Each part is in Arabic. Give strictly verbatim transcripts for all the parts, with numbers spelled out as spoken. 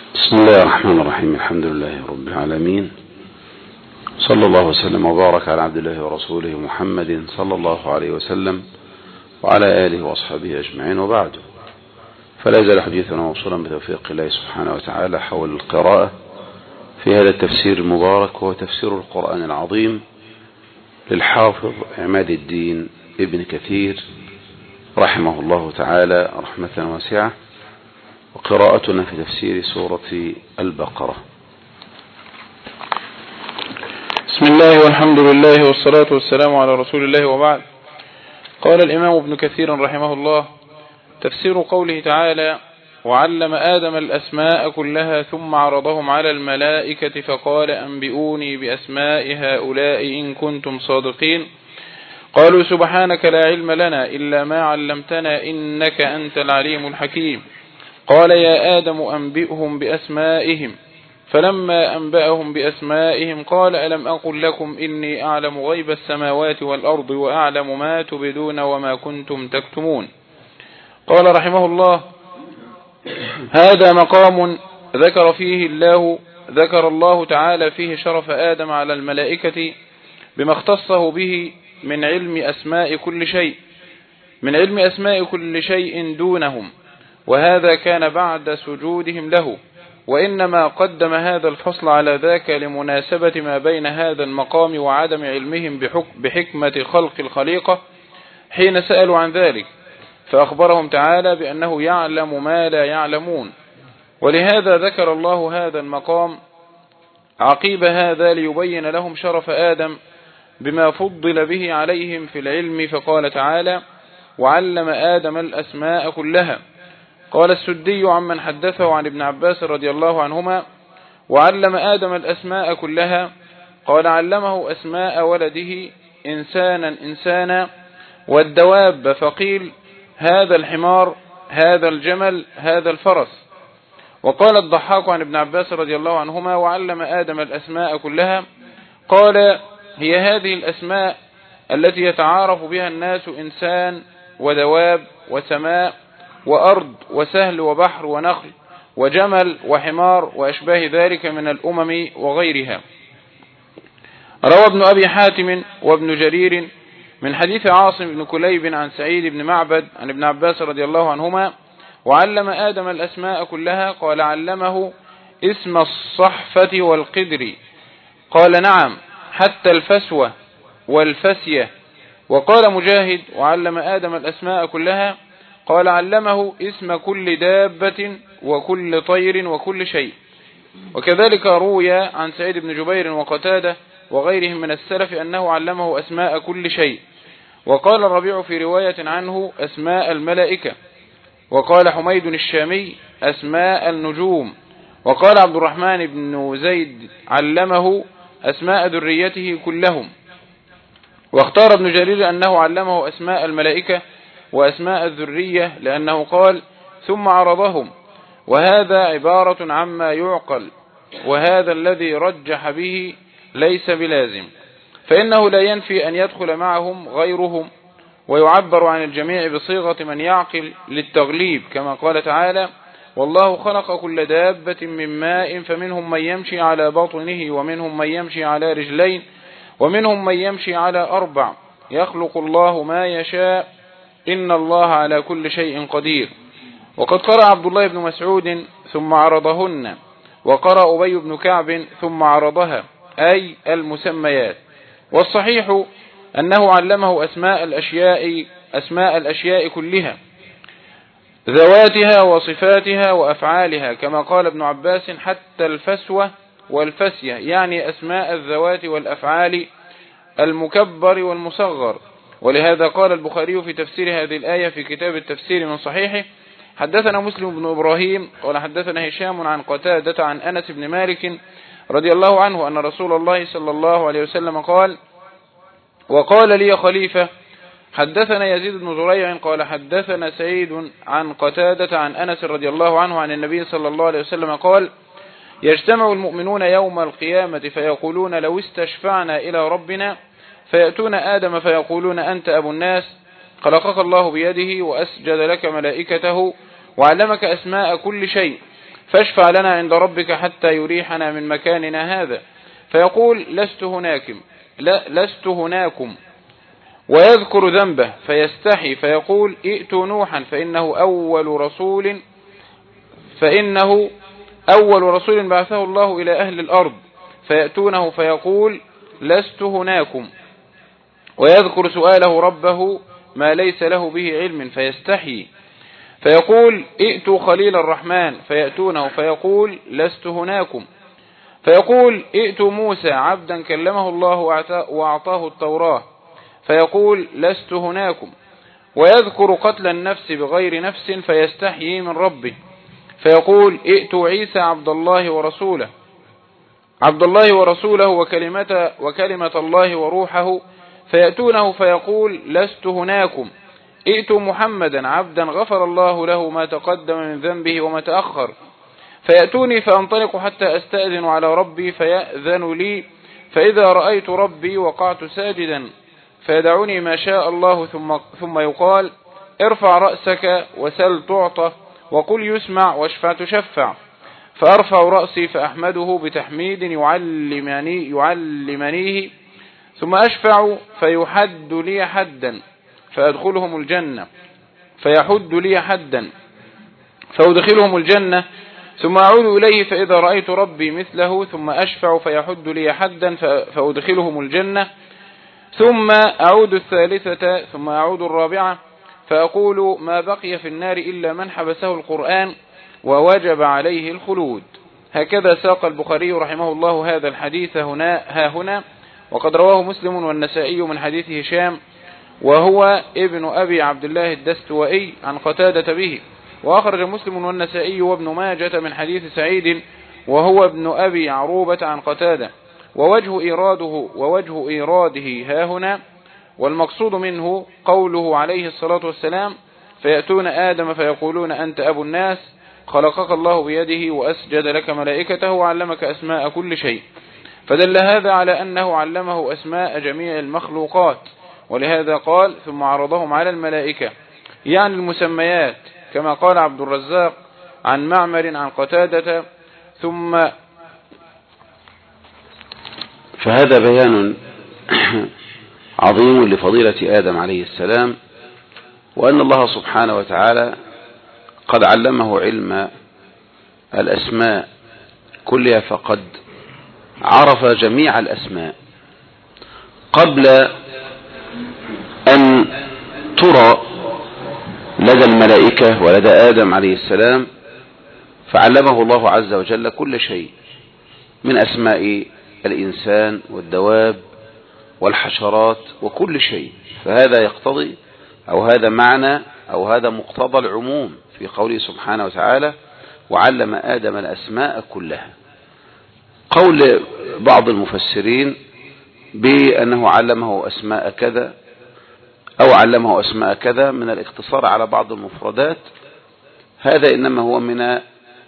بسم الله الرحمن الرحيم. الحمد لله رب العالمين، صلى الله وسلم وبارك على عبد الله ورسوله محمد صلى الله عليه وسلم وعلى آله وأصحابه أجمعين، وبعد. فلا يزال حديثنا موصولا بتوفيق الله سبحانه وتعالى حول القراءة في هذا التفسير المبارك، وهو تفسير القرآن العظيم للحافظ عماد الدين ابن كثير رحمه الله تعالى رحمة واسعة، وقراءتنا في تفسير سورة البقرة. بسم الله والحمد لله والصلاة والسلام على رسول الله، وبعد. قال الإمام ابن كثير رحمه الله: تفسير قوله تعالى: وعلم آدم الأسماء كلها ثم عرضهم على الملائكة فقال أنبئوني بأسماء هؤلاء إن كنتم صادقين. قالوا سبحانك لا علم لنا إلا ما علمتنا إنك أنت العليم الحكيم. قال يا آدم أنبئهم بأسمائهم، فلما أنبأهم بأسمائهم قال ألم أقل لكم إني أعلم غيب السماوات والأرض وأعلم ما تبدون وما كنتم تكتمون. قال رحمه الله: هذا مقام ذكر فيه الله ذكر الله تعالى فيه شرف آدم على الملائكة بما اختصه به من علم أسماء كل شيء من علم أسماء كل شيء دونهم، وهذا كان بعد سجودهم له، وإنما قدم هذا الفصل على ذاك لمناسبة ما بين هذا المقام وعدم علمهم بحكمة خلق الخليقة حين سألوا عن ذلك، فأخبرهم تعالى بأنه يعلم ما لا يعلمون. ولهذا ذكر الله هذا المقام عقيب هذا ليبين لهم شرف آدم بما فضل به عليهم في العلم، فقال تعالى: وعلم آدم الأسماء كلها. قال السدي عمن حدثه عن ابن عباس رضي الله عنهما: وعلم آدم الأسماء كلها، قال علمه أسماء ولده إنسانا إنسانا والدواب، فقيل هذا الحمار هذا الجمل هذا الفرس. وقال الضحاك عن ابن عباس رضي الله عنهما: وعلم آدم الأسماء كلها، قال هي هذه الأسماء التي يتعارف بها الناس: إنسان ودواب وسماء وأرض وسهل وبحر ونخل وجمل وحمار وأشباه ذلك من الأمم وغيرها. روى ابن أبي حاتم وابن جرير من حديث عاصم بن كليب عن سعيد بن معبد عن ابن عباس رضي الله عنهما: وعلم آدم الأسماء كلها، قال علمه اسم الصحفة والقدر، قال نعم حتى الفسوة والفسية. وقال مجاهد: وعلم آدم الأسماء كلها، قال علمه اسم كل دابة وكل طير وكل شيء. وكذلك روي عن سعيد بن جبير وقتادة وغيرهم من السلف أنه علمه أسماء كل شيء. وقال الربيع في رواية عنه أسماء الملائكة. وقال حميد الشامي أسماء النجوم. وقال عبد الرحمن بن زيد علمه أسماء ذريته كلهم. واختار ابن جرير أنه علمه أسماء الملائكة وأسماء الذرية، لأنه قال ثم عرضهم، وهذا عبارة عما يعقل، وهذا الذي رجح به ليس بلازم، فإنه لا ينفي أن يدخل معهم غيرهم، ويعبر عن الجميع بصيغة من يعقل للتغليب، كما قال تعالى: والله خلق كل دابة من ماء فمنهم من يمشي على بطنه ومنهم من يمشي على رجلين ومنهم من يمشي على أربع يخلق الله ما يشاء إن الله على كل شيء قدير. وقد قرأ عبد الله بن مسعود ثم عرضهن، وقرأ أبي بن كعب ثم عرضها، أي المسميات. والصحيح أنه علمه أسماء الأشياء أسماء الأشياء كلها، ذواتها وصفاتها وأفعالها، كما قال ابن عباس: حتى الفسوة والفسية، يعني أسماء الذوات والأفعال المكبر والمصغر. ولهذا قال البخاري في تفسير هذه الآية في كتاب التفسير من صحيحه: حدثنا مسلم بن إبراهيم قال حدثنا هشام عن قتادة عن أنس بن مالك رضي الله عنه أن رسول الله صلى الله عليه وسلم قال: وقال لي خليفة حدثنا يزيد بن زريع قال حدثنا سعيد عن قتادة عن أنس رضي الله عنه عن النبي صلى الله عليه وسلم قال: يجتمع المؤمنون يوم القيامة فيقولون لو استشفعنا إلى ربنا، فيأتون آدم فيقولون أنت أبو الناس، خلقك الله بيده وأسجد لك ملائكته وعلمك أسماء كل شيء، فاشفع لنا عند ربك حتى يريحنا من مكاننا هذا، فيقول لست هناكم لا لست هناكم، ويذكر ذنبه فيستحي فيقول ائتوا نوحا فإنه أول رسول فإنه أول رسول بعثه الله إلى أهل الأرض، فيأتونه فيقول لست هناكم، ويذكر سؤاله ربه ما ليس له به علم فيستحي فيقول ائتوا خليل الرحمن، فيأتونه فيقول لست هناكم، فيقول ائتوا موسى عبدا كلمه الله وأعطاه التوراة، فيقول لست هناكم، ويذكر قتل النفس بغير نفس فيستحيي من ربه، فيقول ائتوا عيسى عبد الله ورسوله عبد الله ورسوله وكلمة, وكلمة الله وروحه، فيأتونه فيقول لست هناكم، ائتوا محمدا عبدا غفر الله له ما تقدم من ذنبه وما تأخر، فيأتوني فأنطلق حتى أستأذن على ربي فيأذن لي، فإذا رأيت ربي وقعت ساجدا، فيدعوني ما شاء الله ثم, ثم يقال ارفع رأسك وسل تعطى وقل يسمع واشفع تشفع، فأرفع رأسي فأحمده بتحميد يعلمني يعلمنيه، ثم أشفع فيحد لي حدا فأدخلهم الجنة فيحد لي حدا فأدخلهم الجنة، ثم أعود إليه فإذا رأيت ربي مثله، ثم أشفع فيحد لي حدا فأدخلهم الجنة، ثم أعود الثالثة ثم أعود الرابعة فأقول ما بقي في النار إلا من حبسه القرآن ووجب عليه الخلود. هكذا ساق البخاري رحمه الله هذا الحديث هنا ها هنا، وقد رواه مسلم والنسائي من حديث هشام وهو ابن أبي عبد الله الدستوائي عن قتادة به، وأخرج مسلم والنسائي وابن ماجة من حديث سعيد وهو ابن أبي عروبة عن قتادة، ووجه إيراده ووجه إيراده ها هنا، والمقصود منه قوله عليه الصلاة والسلام فيأتون آدم فيقولون أنت أبو الناس، خلقك الله بيده وأسجد لك ملائكته وعلمك أسماء كل شيء، فدل هذا على أنه علمه أسماء جميع المخلوقات، ولهذا قال ثم عرضهم على الملائكة، يعني المسميات، كما قال عبد الرزاق عن معمر عن قتادة. ثم فهذا بيان عظيم لفضيلة آدم عليه السلام، وأن الله سبحانه وتعالى قد علمه علم الأسماء كلها، فقد عرف جميع الأسماء قبل أن ترى لدى الملائكة ولدى آدم عليه السلام، فعلمه الله عز وجل كل شيء من أسماء الإنسان والدواب والحشرات وكل شيء. فهذا يقتضي أو هذا معنى أو هذا مقتضى العموم في قوله سبحانه وتعالى وعلم آدم الأسماء كلها. قول بعض المفسرين بأنه علمه أسماء كذا أو علمه أسماء كذا من الاقتصار على بعض المفردات، هذا إنما هو من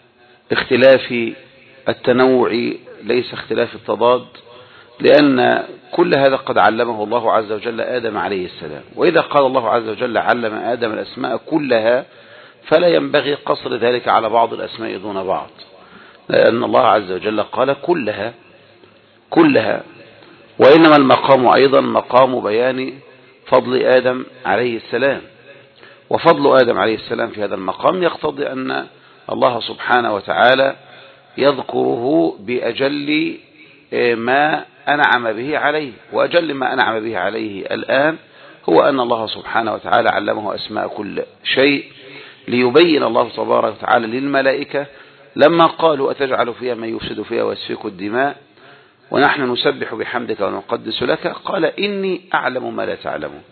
اختلاف التنوع ليس اختلاف التضاد، لأن كل هذا قد علمه الله عز وجل آدم عليه السلام. وإذا قال الله عز وجل علم آدم الأسماء كلها فلا ينبغي قصر ذلك على بعض الأسماء دون بعض، لأن الله عز وجل قال كلها كلها وإنما المقام أيضا مقام بيان فضل آدم عليه السلام، وفضل آدم عليه السلام في هذا المقام يقتضي أن الله سبحانه وتعالى يذكره بأجل ما أنعم به عليه، وأجل ما أنعم به عليه الآن هو أن الله سبحانه وتعالى علمه أسماء كل شيء، ليبين الله تبارك وتعالى للملائكة لما قالوا أتجعل فيها من يفسد فيها ويسفك الدماء ونحن نسبح بحمدك ونقدس لك، قال إني أعلم ما لا تعلمون.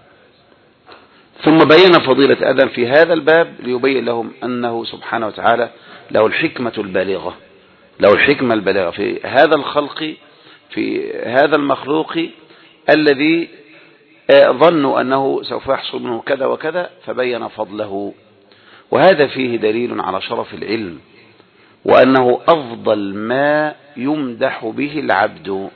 ثم بين فضيلة آدم في هذا الباب ليبين لهم أنه سبحانه وتعالى له الحكمة البالغة له الحكمة البالغة في هذا الخلق، في هذا المخلوق الذي ظنوا أنه سوف يحصل منه كذا وكذا، فبين فضله. وهذا فيه دليل على شرف العلم، وأنه أفضل ما يمدح به العبد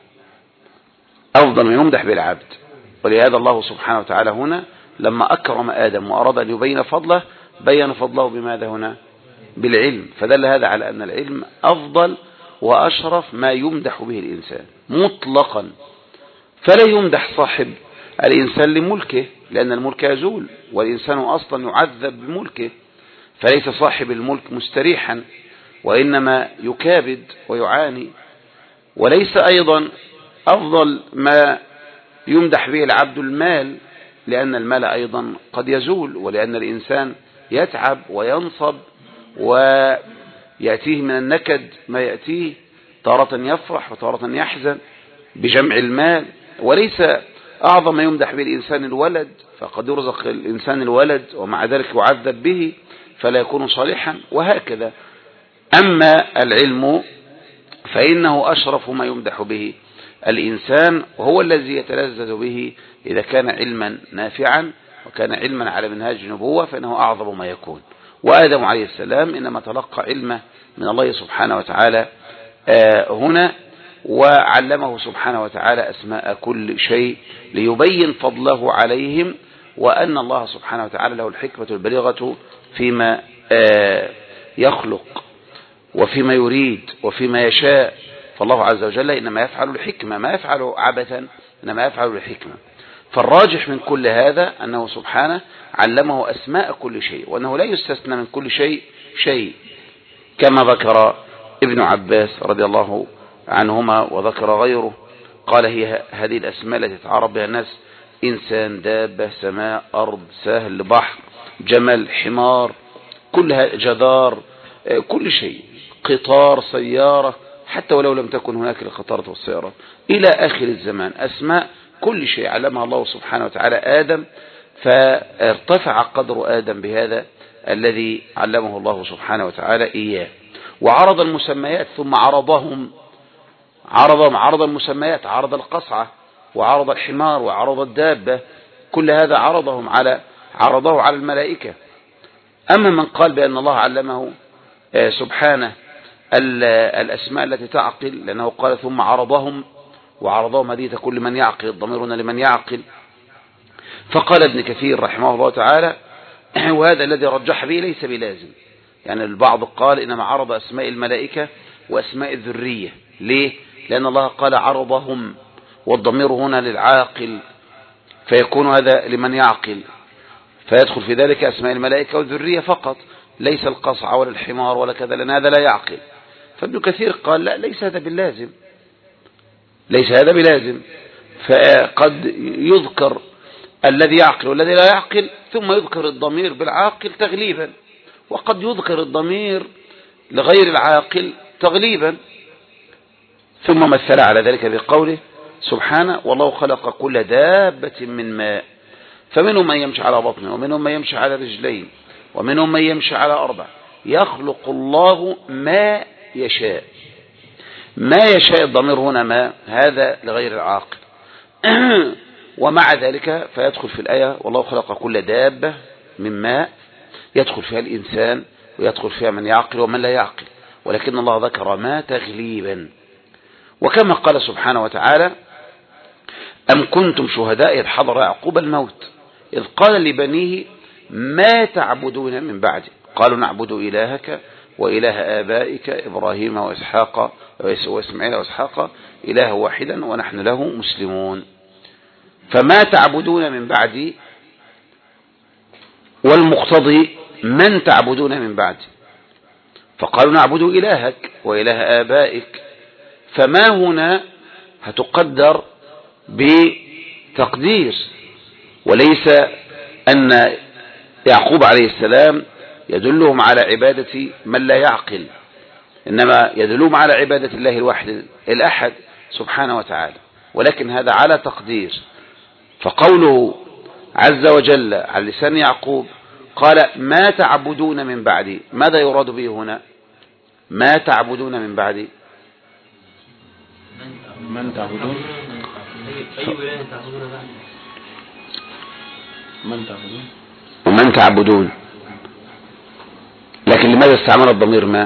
أفضل ما يمدح به العبد. ولهذا الله سبحانه وتعالى هنا لما أكرم آدم وأراد أن يبين فضله بين فضله بماذا هنا؟ بالعلم، فدل هذا على أن العلم أفضل وأشرف ما يمدح به الإنسان مطلقا. فلا يمدح صاحب الإنسان لملكه، لأن الملك يزول والإنسان أصلا يعذب بملكه، فليس صاحب الملك مستريحا وإنما يكابد ويعاني. وليس أيضا أفضل ما يمدح به العبد المال، لأن المال أيضا قد يزول، ولأن الإنسان يتعب وينصب ويأتيه من النكد ما يأتيه، تارة يفرح وتارة يحزن بجمع المال. وليس أعظم ما يمدح به الإنسان الولد، فقد يرزق الإنسان الولد ومع ذلك يعذب به فلا يكون صالحا، وهكذا. أما العلم فإنه أشرف ما يمدح به الإنسان، وهو الذي يتلذذ به إذا كان علما نافعا وكان علما على منهاج النبوة، فإنه أعظم ما يكون. وآدم عليه السلام إنما تلقى علمه من الله سبحانه وتعالى هنا، وعلمه سبحانه وتعالى أسماء كل شيء ليبين فضله عليهم، وأن الله سبحانه وتعالى له الحكمة البليغة فيما يخلق وفيما يريد وفيما يشاء. فالله عز وجل إنما يفعل الحكمة، ما يفعل عبثا، إنما يفعل الحكمة. فالراجح من كل هذا أنه سبحانه علمه أسماء كل شيء، وأنه لا يستثنى من كل شيء شيء، كما ذكر ابن عباس رضي الله عنهما وذكر غيره، قال هي هذه الأسماء التي يتعرف بها الناس: إنسان، دابة، سماء، أرض، سهل، بحر، جمل، حمار، كلها جدار، كل شيء، قطار، سيارة، حتى ولو لم تكن هناك القطارة والسيارة، إلى آخر الزمان. أسماء كل شيء علمها الله سبحانه وتعالى آدم، فارتفع قدر آدم بهذا الذي علمه الله سبحانه وتعالى إياه. وعرض المسميات ثم عرضهم عرضهم عرض المسميات، عرض القصعة وعرض الحمار وعرض الدابة، كل هذا عرضهم على عرضه على الملائكة. أما من قال بأن الله علمه سبحانه الأسماء التي تعقل، لأنه قال ثم عرضهم، وعرضهم هذه كل من يعقل، الضمير هنا لمن يعقل. فقال ابن كثير رحمه الله تعالى وهذا الذي رجح به ليس بلازم، يعني البعض قال إنما عرض أسماء الملائكة وأسماء الذرية. ليه؟ لأن الله قال عرضهم، والضمير هنا للعاقل، فيكون هذا لمن يعقل، فيدخل في ذلك أسماء الملائكة والذرية فقط، ليس القصع ولا الحمار ولا كذا، لأن هذا لا يعقل. فابن كثير قال لا، ليس هذا باللازم، ليس هذا بلازم، فقد يذكر الذي يعقل والذي لا يعقل، ثم يذكر الضمير بالعاقل تغليبا، وقد يذكر الضمير لغير العاقل تغليبا. ثم مثل على ذلك بقوله سبحانه: والله خلق كل دابة من ماء، فمنهم من يمشي على بطنه، ومنهم من يمشي على رجلين، ومنهم من يمشي على أربع، يخلق الله ما يشاء. ما يشاء الضمير هنا ما، هذا لغير العاقل. ومع ذلك فيدخل في الآية والله خلق كل دابة من ماء، يدخل فيها الإنسان ويدخل فيها من يعقل ومن لا يعقل، ولكن الله ذكر ما تغليبا. وكما قال سبحانه وتعالى: أم كنتم شهداء إذ حضر يعقوب الموت إذ قال لبنيه ما تعبدون من بعدي قالوا نعبد إلهك وإله آبائك إبراهيم وإسحاق وإسماعيل وإسحاق إله واحدا ونحن له مسلمون. فما تعبدون من بعدي، والمقتضي من تعبدون من بعدي، فقالوا نعبد إلهك وإله آبائك، فما هنا هتقدر بتقدير، وليس أن يعقوب عليه السلام يدلهم على عبادة من لا يعقل، إنما يدلهم على عبادة الله الواحد الأحد سبحانه وتعالى، ولكن هذا على تقدير. فقوله عز وجل على لسان يعقوب قال ما تعبدون من بعدي، ماذا يراد به هنا؟ ما تعبدون من بعدي، من تعبدون من تعبدون ومن تعبدون، لكن لماذا استعمل الضمير ما؟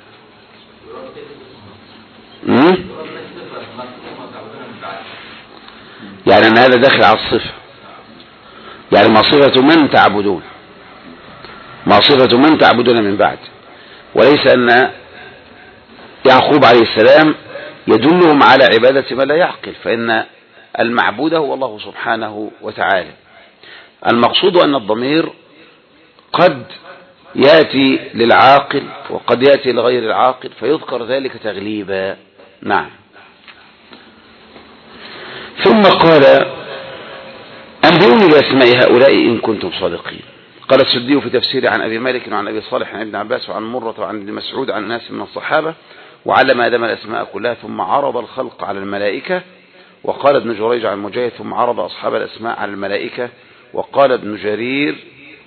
مم؟ يعني أن هذا داخل على الصفة، يعني ما صفة من تعبدون، ما صفة من تعبدون من بعد، وليس أن يعقوب عليه السلام يدلهم على عبادة ما لا يعقل، فإن المعبود هو الله سبحانه وتعالى. المقصود أن الضمير قد يأتي للعاقل وقد يأتي لغير العاقل، فيذكر ذلك تغليبا. نعم. ثم قال أنبئوني بأسماء هؤلاء إن كنتم صادقين. قال السدي في تفسيره عن أبي مالك وعن أبي صالح عن ابن عباس وعن مرة وعن ابن مسعود عن ناس من الصحابة: وعلم آدم الأسماء كلها ثم عرض الخلق على الملائكة. وقال ابن جريج عن مجاهد: ثم عرض أصحاب الأسماء على الملائكة. وقال ابن جرير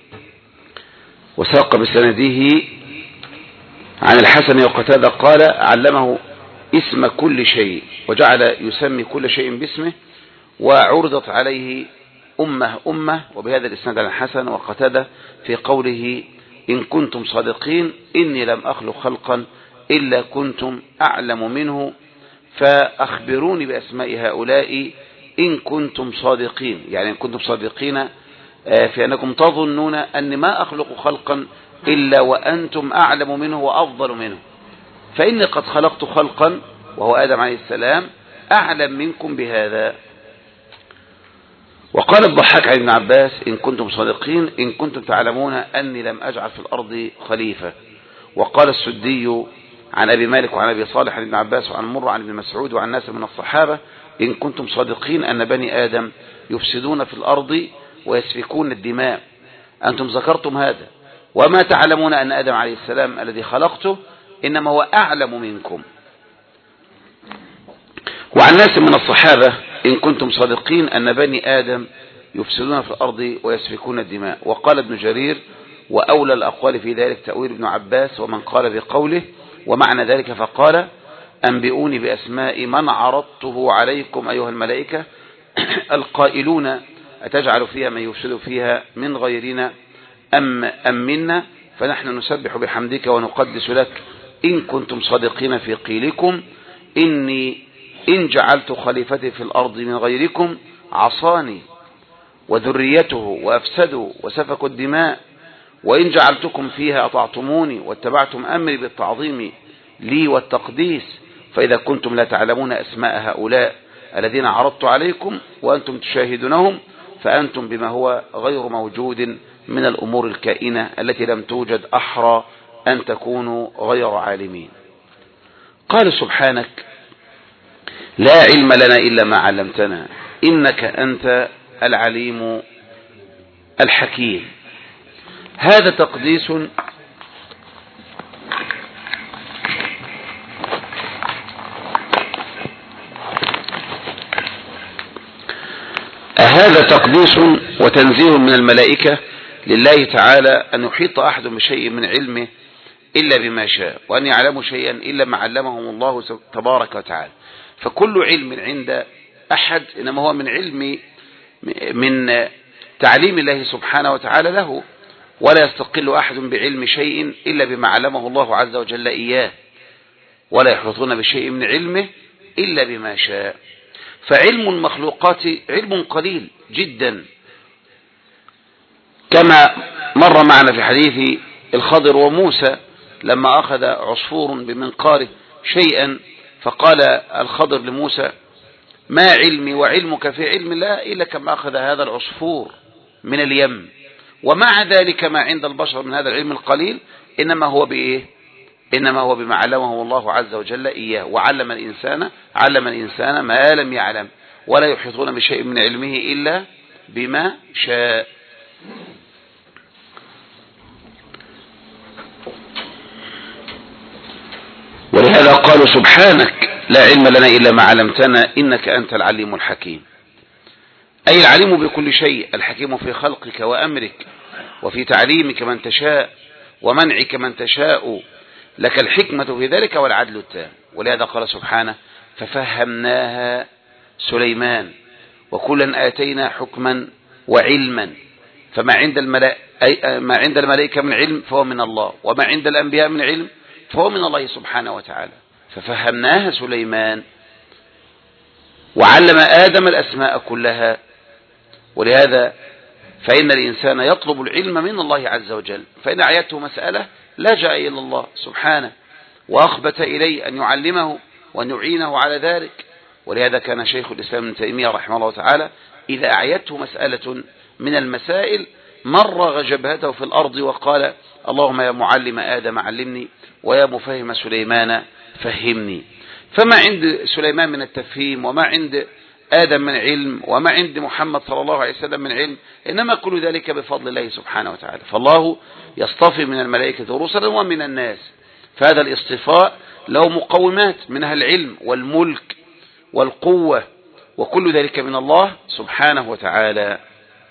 وساق بسنده عن الحسن وقتادة قال: علمه اسم كل شيء وجعل يسمي كل شيء باسمه، وعرضت عليه أمة أمة. وبهذا الإسناد عن الحسن وقتادة في قوله: إن كنتم صادقين إني لم أخلق خلقا إلا كنتم أعلم منه فأخبروني بأسماء هؤلاء إن كنتم صادقين. يعني إن كنتم صادقين في أنكم تظنون أن ما أخلق خلقا إلا وأنتم أعلم منه وأفضل منه، فإني قد خلقت خلقا وهو آدم عليه السلام أعلم منكم بهذا. وقال الضحاك عن ابن عباس: إن كنتم صادقين إن كنتم تعلمون أني لم أجعل في الأرض خليفة. وقال السدي عن أبي مالك وعن أبي صالح عن ابن عباس وعن مرة عن ابن مسعود وعن ناس من الصحابة: إن كنتم صادقين أن بني آدم يفسدون في الأرض ويسفكون الدماء، أنتم ذكرتم هذا، وما تعلمون أن آدم عليه السلام الذي خلقته إنما هو أعلم منكم. وعن ناس من الصحابة: إن كنتم صادقين أن بني آدم يفسدون في الأرض ويسفكون الدماء. وقال ابن جرير: وأولى الأقوال في ذلك تأويل ابن عباس ومن قال بقوله ومعنى ذلك فقال: أنبئوني بأسماء من عرضته عليكم أيها الملائكة القائلون أتجعل فيها من يفسد فيها من غيرنا أم, أم منا، فنحن نسبح بحمدك ونقدس لك إن كنتم صادقين في قيلكم إني إن جعلت خليفتي في الأرض من غيركم عصاني وذريته وأفسدوا وسفكوا الدماء، وإن جعلتكم فيها أطعتموني واتبعتم أمري بالتعظيم لي والتقديس، فإذا كنتم لا تعلمون أسماء هؤلاء الذين عرضت عليكم وأنتم تشاهدونهم فأنتم بما هو غير موجود من الأمور الكائنة التي لم توجد أحرى أن تكونوا غير عالمين. قال سبحانك لا علم لنا إلا ما علمتنا إنك أنت العليم الحكيم. هذا تقديس هذا تقديس وتنزيه من الملائكة لله تعالى أن يحيط أحد بشيء من علمه إلا بما شاء، وأن يعلموا شيئا إلا ما علمهم الله تبارك وتعالى. فكل علم عند أحد إنما هو من علم من تعليم الله سبحانه وتعالى له، ولا يستقل أحد بعلم شيء إلا بما علمه الله عز وجل إياه، ولا يحيطون بشيء من علمه إلا بما شاء. فعلم المخلوقات علم قليل جدا، كما مر معنا في حديث الخضر وموسى لما أخذ عصفور بمنقاره شيئا فقال الخضر لموسى ما علمي وعلمك في علم الله إلا كما أخذ هذا العصفور من اليم، ومع ذلك ما عند البشر من هذا العلم القليل إنما هو بإيه؟ إنما هو بما علمه الله عز وجل إياه. وعلم الإنسان علم الإنسان ما لم يعلم، ولا يحيطون بشيء من علمه إلا بما شاء. ولهذا قالوا سبحانك لا علم لنا إلا ما علمتنا إنك أنت العليم الحكيم، أي العليم بكل شيء، الحكيم في خلقك وأمرك وفي تعليمك من تشاء ومنعك من تشاء، لك الحكمة في ذلك والعدل التام. ولهذا قال سبحانه ففهمناها سليمان وكلا آتينا حكما وعلما، فما عند الملائكة ما عند الملائكة من علم فهو من الله، وما عند الأنبياء من علم فهو من الله سبحانه وتعالى. ففهمناها سليمان وعلم آدم الأسماء كلها. ولهذا فإن الإنسان يطلب العلم من الله عز وجل، فإن أعيته مسألة لجأ إلى الله سبحانه وأخبت إليه أن يعلمه وأن يعينه على ذلك. ولهذا كان شيخ الإسلام ابن تيمية رحمه الله تعالى إذا أعيته مسألة من المسائل مرغ جبهته في الأرض وقال اللهم يا معلم آدم علمني ويا مفهم سليمان فهمني. فما عند سليمان من التفهيم وما عند آدم من علم وما عند محمد صلى الله عليه وسلم من علم، إنما كل ذلك بفضل الله سبحانه وتعالى. فالله يصطفي من الملائكة رسلا ومن الناس، فهذا الاصطفاء له مقومات منها العلم والملك والقوة، وكل ذلك من الله سبحانه وتعالى.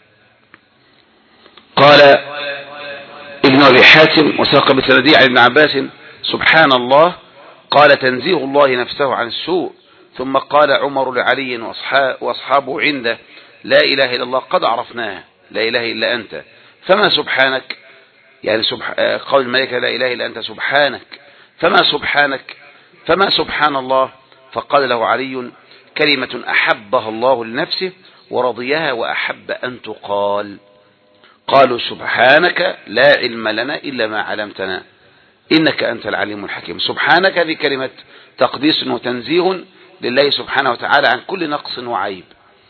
قال ابن أبي حاتم وساق بسندي عن ابن عباس سبحان الله قال تنزيه الله نفسه عن السوء. ثم قال عمر لعلي وأصحابه عنده لا إله إلا الله قد عرفناها، لا إله إلا أنت فما سبحانك، يعني سبح... قول الملائكة لا إله إلا أنت سبحانك، فما سبحانك فما سبحان الله. فقال له علي كلمة أحبها الله لنفسه ورضيها وأحب أن تقال. قالوا سبحانك لا علم لنا إلا ما علمتنا إنك أنت العليم الحكيم. سبحانك هذه كلمة تقديس وتنزيه لله سبحانه وتعالى عن كل نقص وعيب.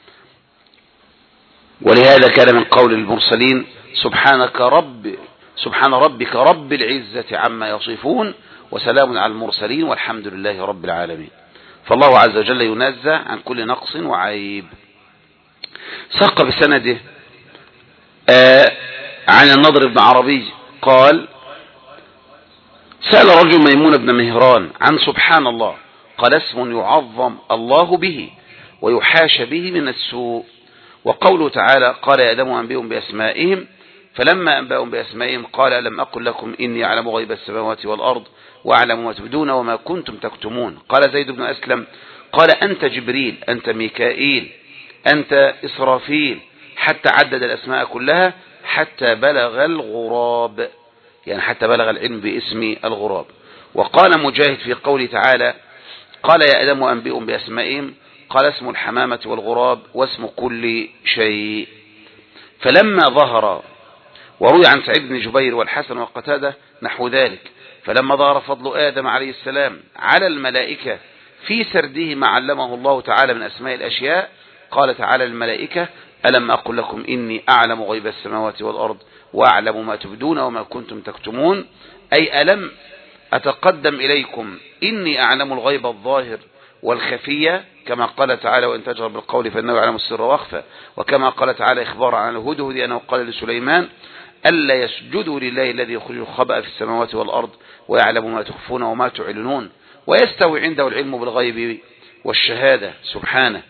ولهذا كان من قول المرسلين سبحانك رب سبحان ربك رب العزة عما يصفون وسلام على المرسلين والحمد لله رب العالمين. فالله عز وجل ينزه عن كل نقص وعيب. ساق بسنده آه عن النضر بن عربي قال سأل رجل ميمون بن مهران عن سبحان الله، قال اسم يعظم الله به ويحاش به من السوء. وقوله تعالى قال يا آدم أنبئهم بأسمائهم، فلما أنبأهم بأسمائهم قال ألم أقل لكم إني أعلم غيب السماوات والأرض وأعلم ما تبدون وما كنتم تكتمون. قال زيد بن أسلم قال أنت جبريل أنت ميكائيل أنت إسرافيل، حتى عدد الأسماء كلها حتى بلغ الغراب، يعني حتى بلغ العلم باسم الغراب. وقال مجاهد في قوله تعالى قال يا آدم أنبئهم بأسمائهم، قال اسم الحمامة والغراب واسم كل شيء. فلما ظهر، وروي عن سعيد بن جبير والحسن وقتادة نحو ذلك، فلما ظهر فضل آدم عليه السلام على الملائكة في سرده ما علمه الله تعالى من أسماء الأشياء، قال تعالى الملائكة ألم أقل لكم إني أعلم غيب السماوات والأرض وأعلم ما تبدون وما كنتم تكتمون، أي ألم أتقدم إليكم إني أعلم الغيب الظاهر والخفية، كما قال تعالى وإن تجهر بالقول فإنه يعلم السر وأخفى، وكما قال تعالى إخبارا عن الهدهد أنه قال لسليمان ألا يسجدوا لله الذي يخرج الخبأ في السماوات والأرض ويعلم ما تخفون وما تعلنون ويستوي عنده العلم بالغيب والشهادة سبحانه،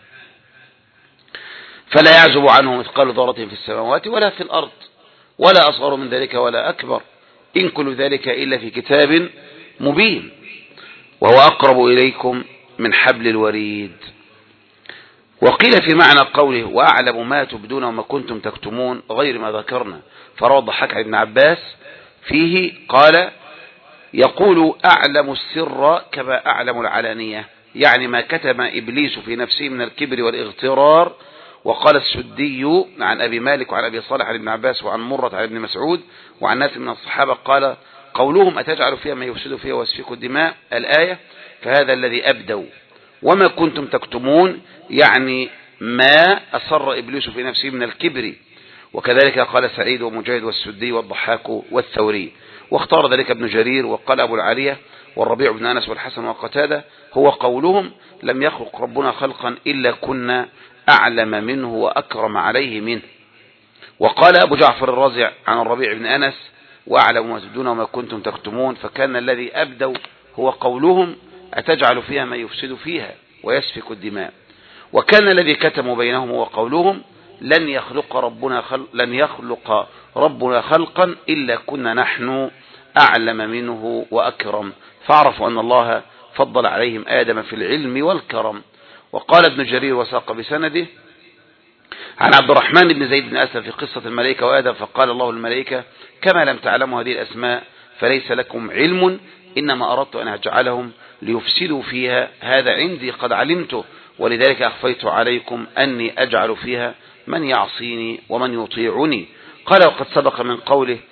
فلا يعزب عنه مثقال ذرة في السماوات ولا في الأرض ولا أصغر من ذلك ولا أكبر، إن كل ذلك إلا في كتاب مبين، وهو أقرب إليكم من حبل الوريد. وقيل في معنى قوله وأعلم ما تبدون وما كنتم تكتمون غير ما ذكرنا، فروى الضحاك عن ابن عباس فيه قال يقول أعلم السر كما أعلم العلانية، يعني ما كتم إبليس في نفسه من الكبر والاغترار. وقال السدي عن أبي مالك وعن أبي صالح عن ابن عباس وعن مرة عن ابن مسعود وعن ناس من الصحابة قال قولهم أتجعل فيها ما يفسد فيها ويسفك الدماء الآية، فهذا الذي أبدوا. وما كنتم تكتمون يعني ما أصر إبليس في نفسه من الكبر. وكذلك قال سعيد ومجاهد والسدي والضحاك والثوري. واختار ذلك ابن جرير وقال أبو العالية والربيع بن أنس والحسن وقتادة هو قولهم لم يخلق ربنا خلقا إلا كنا أعلم منه وأكرم عليه منه. وقال أبو جعفر الرازع عن الربيع بن أنس وأعلم ما تبدون وما كنتم تكتمون، فكان الذي أبدوا هو قولهم أتجعل فيها ما يفسد فيها ويسفك الدماء، وكان الذي كتموا بينهم هو قولهم لن يخلق ربنا خلق لن يخلق ربنا خلقا إلا كنا نحن أعلم منه وأكرم، فاعرفوا أن الله فضل عليهم آدم في العلم والكرم. وقال ابن جرير وساق بسنده عن عبد الرحمن بن زيد بن أسلم في قصة الملائكة وآدم، فقال الله للملائكة كما لم تعلموا هذه الأسماء فليس لكم علم، إنما أردت أن أجعلهم ليفسدوا فيها، هذا عندي قد علمته، ولذلك أخفيت عليكم أني أجعل فيها من يعصيني ومن يطيعني. قال وقد سبق من قوله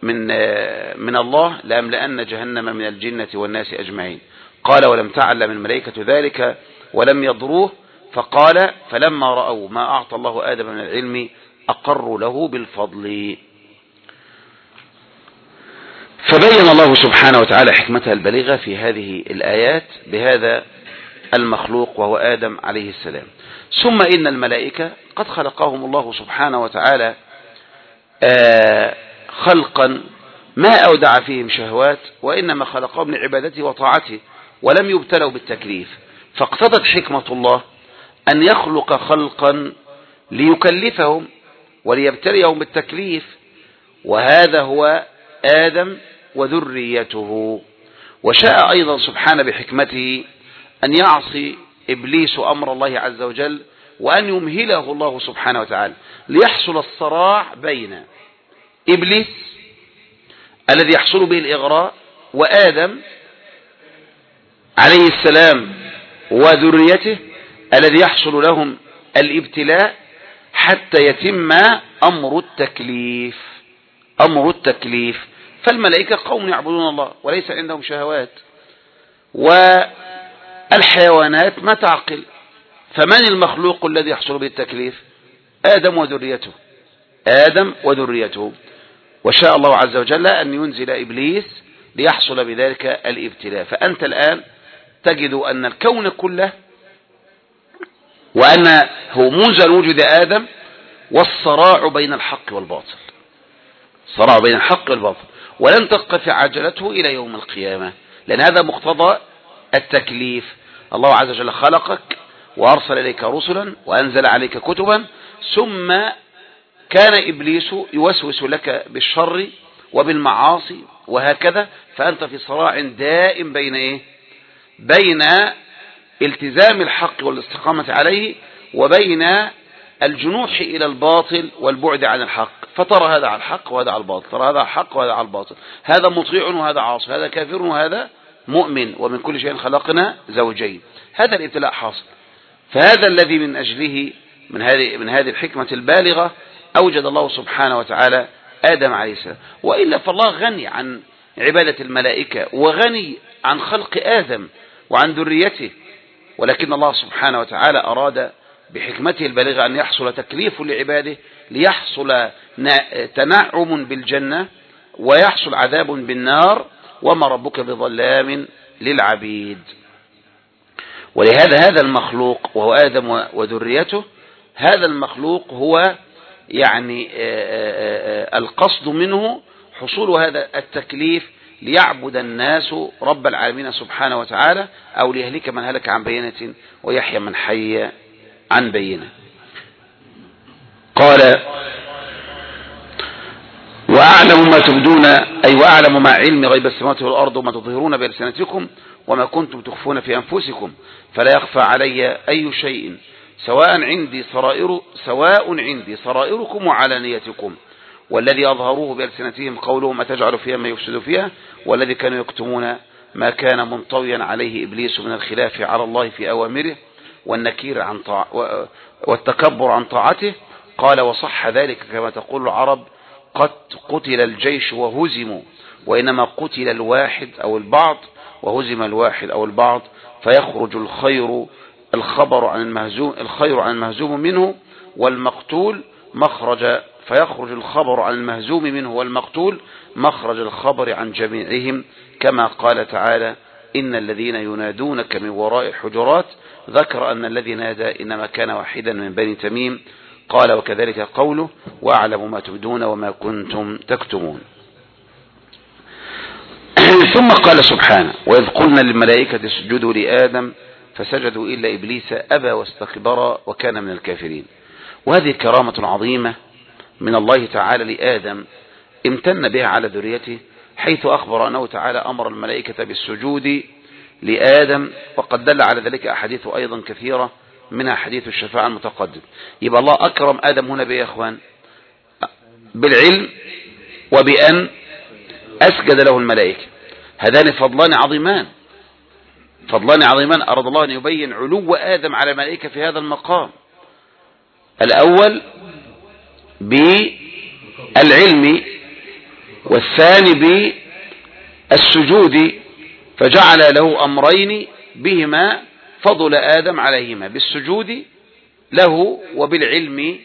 من من الله لأملأن جهنم من الجنة والناس أجمعين. قال ولم تعلم الملائكة ذلك ولم يضروه، فقال فلما رأوا ما أعطى الله آدم من العلم أقروا له بالفضل. فبين الله سبحانه وتعالى حكمتها البالغة في هذه الآيات بهذا المخلوق وهو آدم عليه السلام. ثم إن الملائكة قد خلقهم الله سبحانه وتعالى خلقا ما أودع فيهم شهوات، وإنما خلقهم لعبادته وطاعته ولم يبتلوا بالتكليف، فاقتضت حكمة الله أن يخلق خلقا ليكلفهم وليبتليهم بالتكليف، وهذا هو آدم وذريته. وشاء أيضا سبحانه بحكمته أن يعصي إبليس أمر الله عز وجل وأن يمهله الله سبحانه وتعالى ليحصل الصراع بين إبليس الذي يحصل به الإغراء وآدم عليه السلام وذريته الذي يحصل لهم الابتلاء حتى يتم أمر التكليف. أمر التكليف فالملائكة قوم يعبدون الله وليس عندهم شهوات، والحيوانات ما تعقل، فمن المخلوق الذي يحصل به التكليف؟ آدم وذريته. آدم وذريته. وشاء الله عز وجل أن ينزل إبليس ليحصل بذلك الابتلاء. فأنت الآن تجد أن الكون كله وأنه منزل وجود آدم والصراع بين الحق والباطل، صراع بين الحق والباطل، ولن تقف عجلته إلى يوم القيامة، لأن هذا مقتضى التكليف. الله عز وجل خلقك وأرسل إليك رسلا وأنزل عليك كتبا، ثم كان إبليس يوسوس لك بالشر وبالمعاصي وهكذا، فأنت في صراع دائم بين إيه؟ بين التزام الحق والاستقامة عليه وبين الجنوح إلى الباطل والبعد عن الحق، فترى هذا على الحق وهذا على الباطل، ترى هذا على الحق وهذا على الباطل، هذا مطيع وهذا عاصي، هذا كافر وهذا مؤمن، ومن كل شيء خلقنا زوجين. هذا الابتلاء حاصل. فهذا الذي من أجله من هذه من هذه الحكمة البالغة أوجد الله سبحانه وتعالى آدم عليه السلام. وإلا فالله غني عن عبادة الملائكة وغني عن خلق آدم وعن ذريته، ولكن الله سبحانه وتعالى أراد بحكمته البالغة أن يحصل تكليف لعباده ليحصل تنعم بالجنة ويحصل عذاب بالنار، وما ربك بظلام للعبيد. ولهذا هذا المخلوق وهو آدم وذريته، هذا المخلوق هو يعني القصد منه حصول هذا التكليف ليعبد الناس رب العالمين سبحانه وتعالى، أو ليهلك من هلك عن بينة ويحيى من حي عن بينة. قال وأعلم ما تبدون، أي وأعلم ما علم غيب السماوات والأرض وما تظهرون بألسنتكم وما كنتم تخفون في أنفسكم، فلا يخفى علي أي شيء سواء عندي سرائر سواء عندي سرائركم وعلانيتكم، والذي أظهروه بألسنتهم قولهم أتجعل فيها ما يفسد فيها، والذي كانوا يكتمون ما كان منطويا عليه إبليس من الخلاف على الله في أوامره والنكير عن طاع والتكبر عن طاعته. قال وصح ذلك كما تقول العرب قد قتل الجيش وهزموا، وإنما قتل الواحد أو البعض وهزم الواحد أو البعض، فيخرج الخير الخبر عن المهزوم الخير عن المهزوم منه والمقتول مخرج فيخرج الخبر عن المهزوم منه والمقتول مخرج الخبر عن جميعهم، كما قال تعالى إن الذين ينادونك من وراء الحجرات، ذكر أن الذي نادى إنما كان واحدا من بني تميم. قال وكذلك قوله وأعلم ما تبدون وما كنتم تكتمون. ثم قال سبحانه وإذ قلنا للملائكة اسجدوا لآدم فسجدوا إلا إبليس أبى واستكبر وكان من الكافرين. وهذه كرامة عظيمة من الله تعالى لآدم امتن بها على ذريته، حيث أخبر أنه تعالى أمر الملائكة بالسجود لآدم، وقد دل على ذلك أحاديث أيضا كثيرة منها حديث الشفاعة المتقدم. يبقى الله أكرم آدم هنا بإيه يا أخوان؟ بالعلم وبأن أسجد له الملائكة. هذان فضلان عظيمان، فضلان عظيمان أراد الله أن يبين علو آدم على الملائكة في هذا المقام. الأول بالعلم والثاني بالسجود، فجعل له أمرين بهما فضل آدم عليهما، بالسجود له وبالعلم.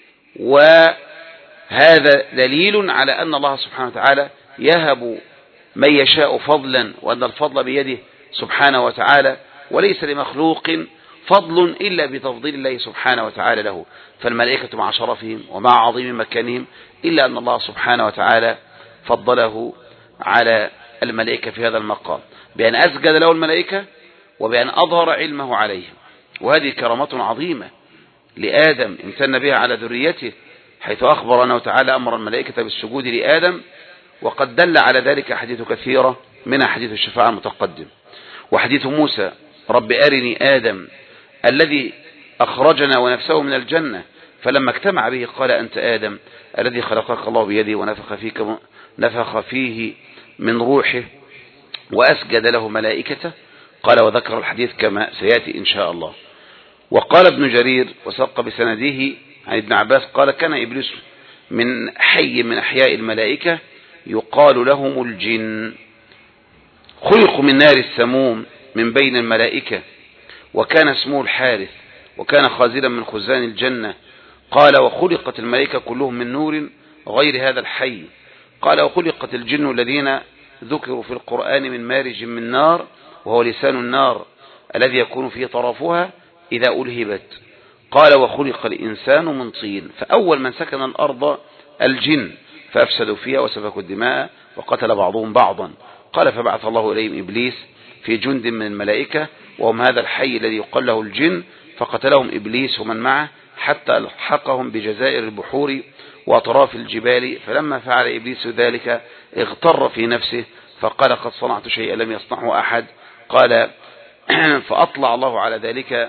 وهذا دليل على أن الله سبحانه وتعالى يهب من يشاء فضلا، وأن الفضل بيده سبحانه وتعالى، وليس لمخلوق فضل إلا بتفضيل الله سبحانه وتعالى له. فالملائكة مع شرفهم ومع عظيم مكانهم، إلا أن الله سبحانه وتعالى فضله على الملائكة في هذا المقام بأن أسجد له الملائكة وبأن أظهر علمه عليهم. وهذه كرامة عظيمة لآدم امتن بها على ذريته، حيث أخبر أنه تعالى أمر الملائكة بالسجود لآدم، وقد دل على ذلك أحاديث كثيرة، من حديث الشفاعة المتقدم، وحديث موسى رب أرني آدم الذي أخرجنا ونفسه من الجنة، فلما اجتمع به قال أنت آدم الذي خلقك الله بيده ونفخ فيك نفخ فيه من روحه وأسجد له ملائكته. قال وذكر الحديث كما سيأتي إن شاء الله. وقال ابن جرير وسق بسنده عن ابن عباس قال كان إبليس من حي من أحياء الملائكة يقال لهم الجن، خلقوا من نار السموم من بين الملائكة، وكان اسمه الحارث، وكان خازنا من خزان الجنة. قال وخلقت الملائكة كلهم من نور غير هذا الحي. قال وخلقت الجن الذين ذكروا في القرآن من مارج من نار، وهو لسان النار الذي يكون فيه طرفها إذا ألهبت. قال وخلق الإنسان من طين، فأول من سكن الأرض الجن فأفسدوا فيها وسفكوا الدماء وقتل بعضهم بعضا. قال فبعث الله إليهم إبليس في جند من الملائكة وهم هذا الحي الذي يقال له الجن، فقتلهم إبليس ومن معه حتى الحقهم بجزائر البحور وأطراف الجبال. فلما فعل إبليس ذلك اغتر في نفسه فقال قد صنعت شيئا لم يصنعه أحد. قال فأطلع الله على ذلك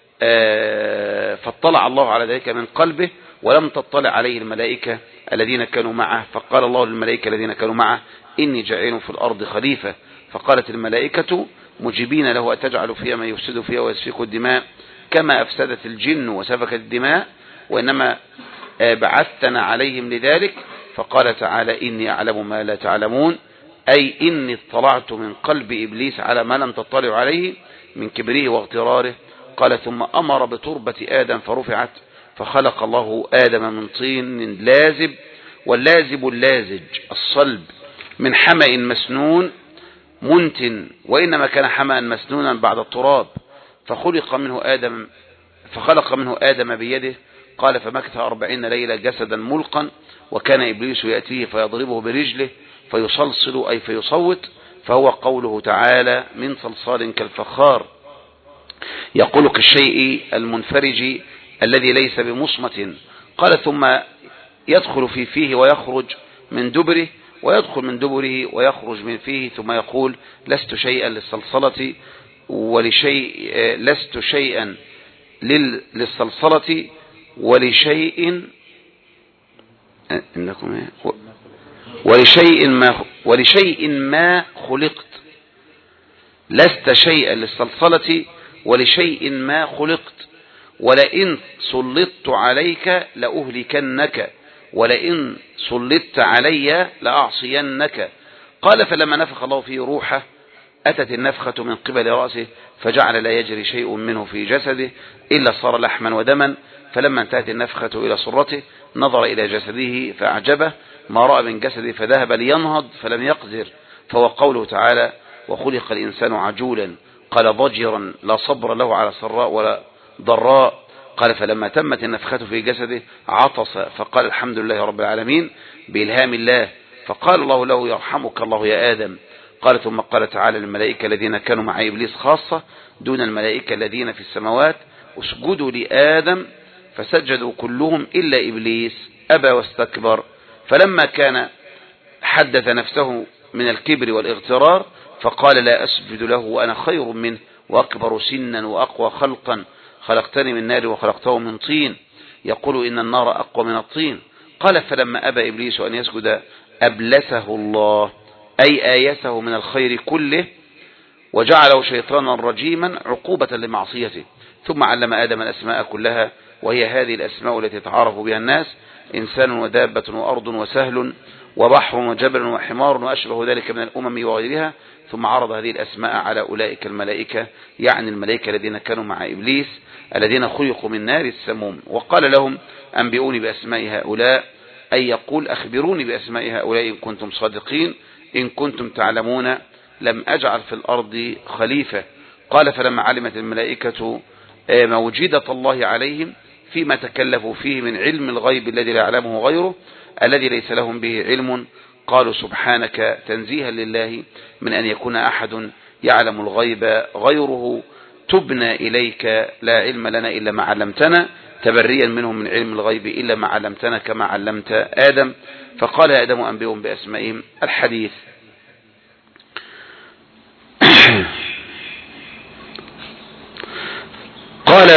فاطلع الله على ذلك من قلبه ولم تطلع عليه الملائكة الذين كانوا معه. فقال الله للملائكة الذين كانوا معه إني جاعل في الأرض خليفة. فقالت الملائكة مجيبين له أتجعل فيها من يفسد فيها ويسفك الدماء كما أفسدت الجن وسفكت الدماء وإنما بعثتنا عليهم لذلك. فقال تعالى إني أعلم ما لا تعلمون، أي إني اطلعت من قلب إبليس على ما لم تطلع عليه من كبره واغتراره. قال ثم أمر بتربة آدم فرفعت، فخلق الله آدم من طين لازب، واللازب اللازج الصلب من حمأ مسنون منتن، وإنما كان حمأ مسنونا بعد التراب. فخلق منه آدم فخلق منه آدم بيده. قال فمكث أربعين ليلة جسدا ملقا، وكان إبليس يأتيه فيضربه برجله فيصلصل أي فيصوت، فهو قوله تعالى من صلصال كالفخار يقول كالشيء المنفرج الذي ليس بمصمت. قال ثم يدخل في فيه ويخرج من دبره، ويدخل من دبره ويخرج من فيه، ثم يقول لست شيئا للصلصلة ولشيء لست شيئا للصلصلة ولشيء إنكم ولشيء ما ولشيء ما خلقت لست شيئا للصلصلة ولشيء ما خلقت، ولئن سلطت عليك لأهلكنك ولئن سلطت علي لأعصينك. قال فلما نفخ الله فيه روحه أتت النفخة من قبل رأسه فجعل لا يجري شيء منه في جسده إلا صار لحما ودما. فلما انتهت النفخة إلى صرته نظر إلى جسده فأعجبه ما رأى من جسده فذهب لينهض فلم يقدر، فهو قوله تعالى وخلق الإنسان عجولا. قال ضجرا لا صبر له على سراء ولا ضراء. قال فلما تمت النفخة في جسده عطس فقال الحمد لله رب العالمين بإلهام الله. فقال الله له يرحمك الله يا آدم. قال ثم قال تعالى للملائكة الذين كانوا مع إبليس خاصة دون الملائكة الذين في السماوات اسجدوا لآدم، فسجدوا كلهم إلا إبليس أبى واستكبر. فلما كان حدث نفسه من الكبر والاغترار فقال لا أسجد له وأنا خير منه وأكبر سنا وأقوى خلقا، خلقتني من نار وخلقته من طين، يقول إن النار أقوى من الطين. قال فلما أبى إبليس أن يسجد أبلسه الله أي آيسه من الخير كله وجعله شيطانا رجيما عقوبة لمعصيته. ثم علم آدم الأسماء كلها، وهي هذه الأسماء التي يتعارف بها الناس إنسان ودابة وأرض وسهل وبحر وجبل وحمار وأشبه ذلك من الأمم وغيرها، ثم عرض هذه الأسماء على أولئك الملائكة، يعني الملائكة الذين كانوا مع إبليس الذين خلقوا من نار السموم، وقال لهم أنبئوني بأسماء هؤلاء، أي يقول أخبروني بأسماء هؤلاء إن كنتم صادقين، إن كنتم تعلمون لم أجعل في الأرض خليفة. قال فلما علمت الملائكة موجدة الله عليهم فيما تكلفوا فيه من علم الغيب الذي لا يعلمه غيره الذي ليس لهم به علم، قالوا سبحانك تنزيها لله من أن يكون أحد يعلم الغيب غيره، تبنا إليك لا علم لنا إلا ما علمتنا، تبريا منهم من علم الغيب إلا ما علمتنا كما علمت آدم. فقال يا آدم أنبئهم بأسمائهم الحديث. قال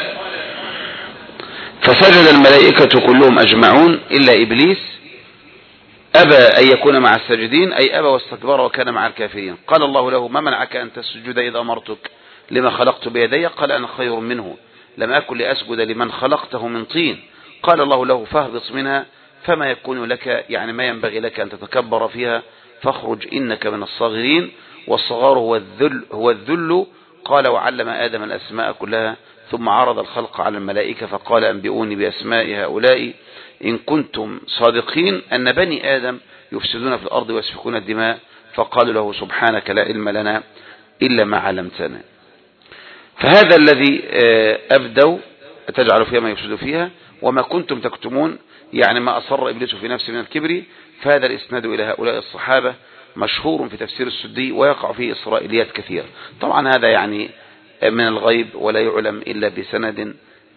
فسجد الملائكة كلهم أجمعون إلا إبليس أبى أن يكون مع الساجدين، أي أبى واستكبر وكان مع الكافرين. قال الله له ما منعك أن تسجد إذا أمرتك لما خلقت بيدي؟ قال أنا خير منه لم أكن لأسجد لمن خلقته من طين. قال الله له فاهبط منها فما يكون لك، يعني ما ينبغي لك أن تتكبر فيها، فاخرج إنك من الصاغرين، والصغار هو الذل, هو الذل. قال وعلم آدم الأسماء كلها ثم عرض الخلق على الملائكة فقال أنبئوني بأسماء هؤلاء إن كنتم صادقين أن بني آدم يفسدون في الأرض ويسفكون الدماء. فقالوا له سبحانك لا علم لنا إلا ما علمتنا. فهذا الذي أبدوا تجعل فيها ما يفسد فيها وما كنتم تكتمون، يعني ما أصر إبليس في نفسه من الكبر. فهذا الإسناد إلى هؤلاء الصحابة مشهور في تفسير السدي ويقع فيه إسرائيليات كثيرة. طبعا هذا يعني من الغيب ولا يعلم إلا بسند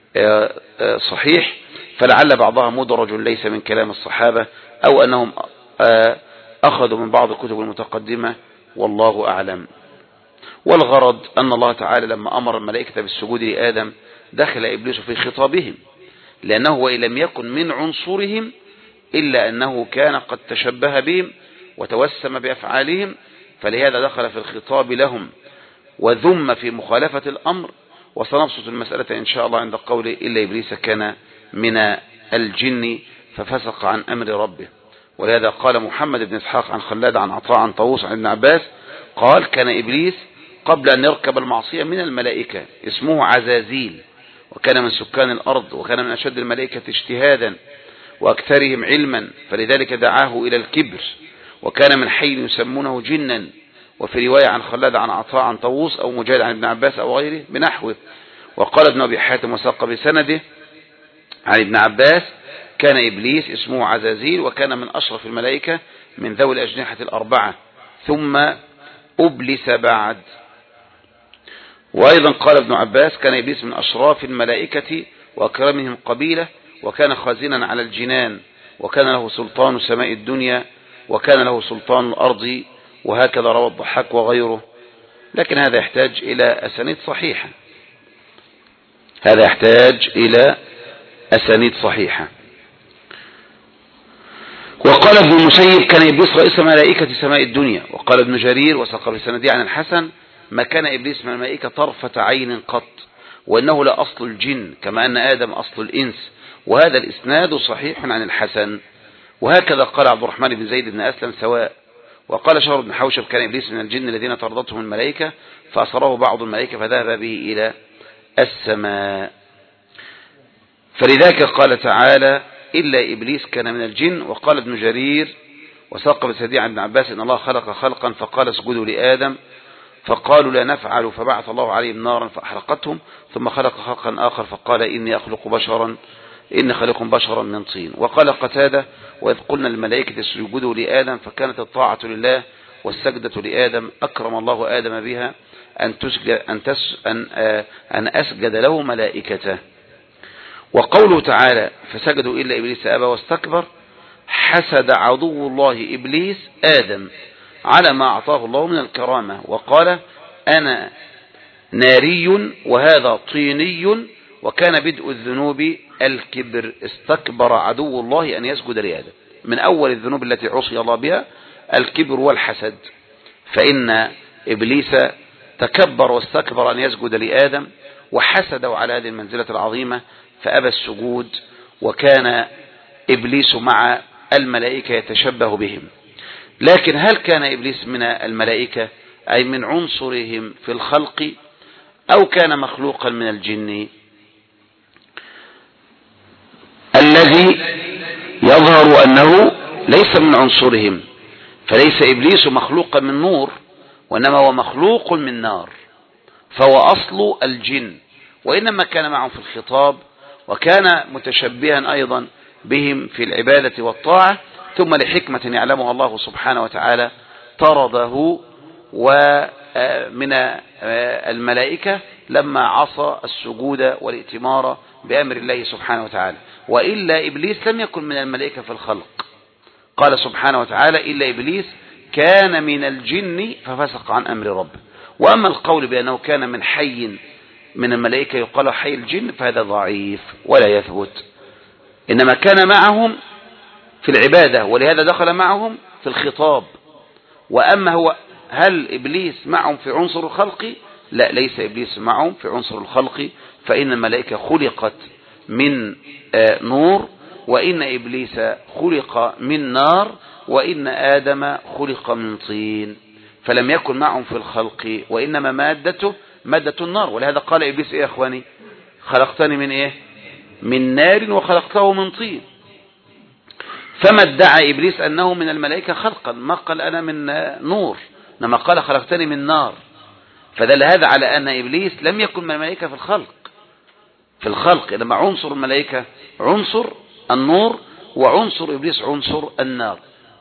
صحيح، فلعل بعضها مدرج ليس من كلام الصحابة أو أنهم أخذوا من بعض الكتب المتقدمة، والله أعلم. والغرض أن الله تعالى لما أمر الملائكة بالسجود لآدم دخل إبليس في خطابهم، لأنه وإن لم يكن من عنصرهم إلا أنه كان قد تشبه بهم وتوسم بأفعالهم، فلهذا دخل في الخطاب لهم وذم في مخالفة الأمر. وسنبسط المسألة إن شاء الله عند قول إلا إبليس كان من الجن ففسق عن أمر ربه. ولهذا قال محمد بن إسحاق عن خلاد عن عطاء عن طاووس عن ابن عباس قال كان إبليس قبل أن يركب المعصية من الملائكة اسمه عزازيل، وكان من سكان الأرض، وكان من أشد الملائكة اجتهادا وأكثرهم علما، فلذلك دعاه إلى الكبر، وكان من حي يسمونه جنا. وفي رواية عن خلاد عن عطاء عن طاووس أو مجاهد عن ابن عباس أو غيره بنحوه. وقال ابن أبي حاتم وساق بسنده عن ابن عباس كان إبليس اسمه عزازيل، وكان من أشرف الملائكة من ذوي الأجنحة الأربعة، ثم أبلس بعد. وأيضا قال ابن عباس كان إبليس من أشراف الملائكة وأكرمهم قبيلة، وكان خازنا على الجنان، وكان له سلطان سماء الدنيا، وكان له سلطان الأرض، وهكذا روى الضحاك وغيره. لكن هذا يحتاج إلى أسانيد صحيحة، هذا يحتاج إلى أسانيد صحيحة. وقال ابن المسيب كان إبليس رئيس ملائكة سماء الدنيا. وقال ابن جرير وساق بسنده عن الحسن ما كان إبليس من الملائكة طرفة عين قط، وإنه لا أصل الجن كما أن آدم أصل الإنس. وهذا الإسناد صحيح عن الحسن. وهكذا قال عبد الرحمن بن زيد بن أسلم سواء. وقال شهر بن حوشب كان إبليس من الجن الذين طردتهم الملائكة فأسره بعض الملائكة فذهب به إلى السماء. فلذلك قال تعالى إلا إبليس كان من الجن. وقال ابن جرير وساق بسنده عن ابن عباس إن الله خلق خلقا فقال اسجدوا لآدم فقالوا لا نفعل، فبعث الله عليهم نارا فأحرقتهم، ثم خلق خلقا آخر فقال إني أخلق بشرا إن خلق بشرا من طين. وقال قتادة وإذ قلنا الملائكة اسجدوا لآدم فكانت الطاعة لله والسجدة لآدم أكرم الله آدم بها أن, تسجد أن, تس أن, أن أسجد له ملائكته. وقوله تعالى فسجدوا إلا إبليس أبى واستكبر حسد عدو الله إبليس آدم على ما أعطاه الله من الكرامة، وقال أنا ناري وهذا طيني، وكان بدء الذنوب الكبر. استكبر عدو الله أن يسجد لآدم. من أول الذنوب التي عصي الله بها الكبر والحسد، فإن إبليس تكبر واستكبر أن يسجد لآدم وحسده على هذه المنزلة العظيمة فأبى السجود. وكان إبليس مع الملائكة يتشبه بهم. لكن هل كان إبليس من الملائكة أي من عنصرهم في الخلق أو كان مخلوقا من الجن؟ الذي يظهر أنه ليس من عنصرهم، فليس إبليس مخلوقا من نور، وإنما هو مخلوق من نار، فهو أصل الجن، وإنما كان معهم في الخطاب، وكان متشبها أيضا بهم في العبادة والطاعة، ثم لحكمة يعلمها الله سبحانه وتعالى طرده ومن الملائكة لما عصى السجود والائتمار بأمر الله سبحانه وتعالى. وإلا إبليس لم يكن من الملائكة في الخلق، قال سبحانه وتعالى إلا إبليس كان من الجن ففسق عن أمر ربه. وأما القول بأنه كان من حي من الملائكة يقال حي الجن فهذا ضعيف ولا يثبت، إنما كان معهم في العبادة، ولهذا دخل معهم في الخطاب. وأما هو هل إبليس معهم في عنصر الخلق؟ لا، ليس إبليس معهم في عنصر الخلق، فإن الملائكة خلقت من نور، وإن إبليس خلق من نار، وإن آدم خلق من طين، فلم يكن معهم في الخلق، وإنما مادته مادة النار. ولهذا قال إبليس إيه يا أخواني؟ خلقتني من إيه؟ من نار وخلقته من طين. فما ادعى إبليس أنه من الملائكة خلقا، ما قال أنا من نور، لما قال خلقتني من نار، فدل هذا على أن إبليس لم يكن من الملائكة في الخلق في الخلق لما عنصر الملائكة عنصر النور، وعنصر إبليس عنصر النار.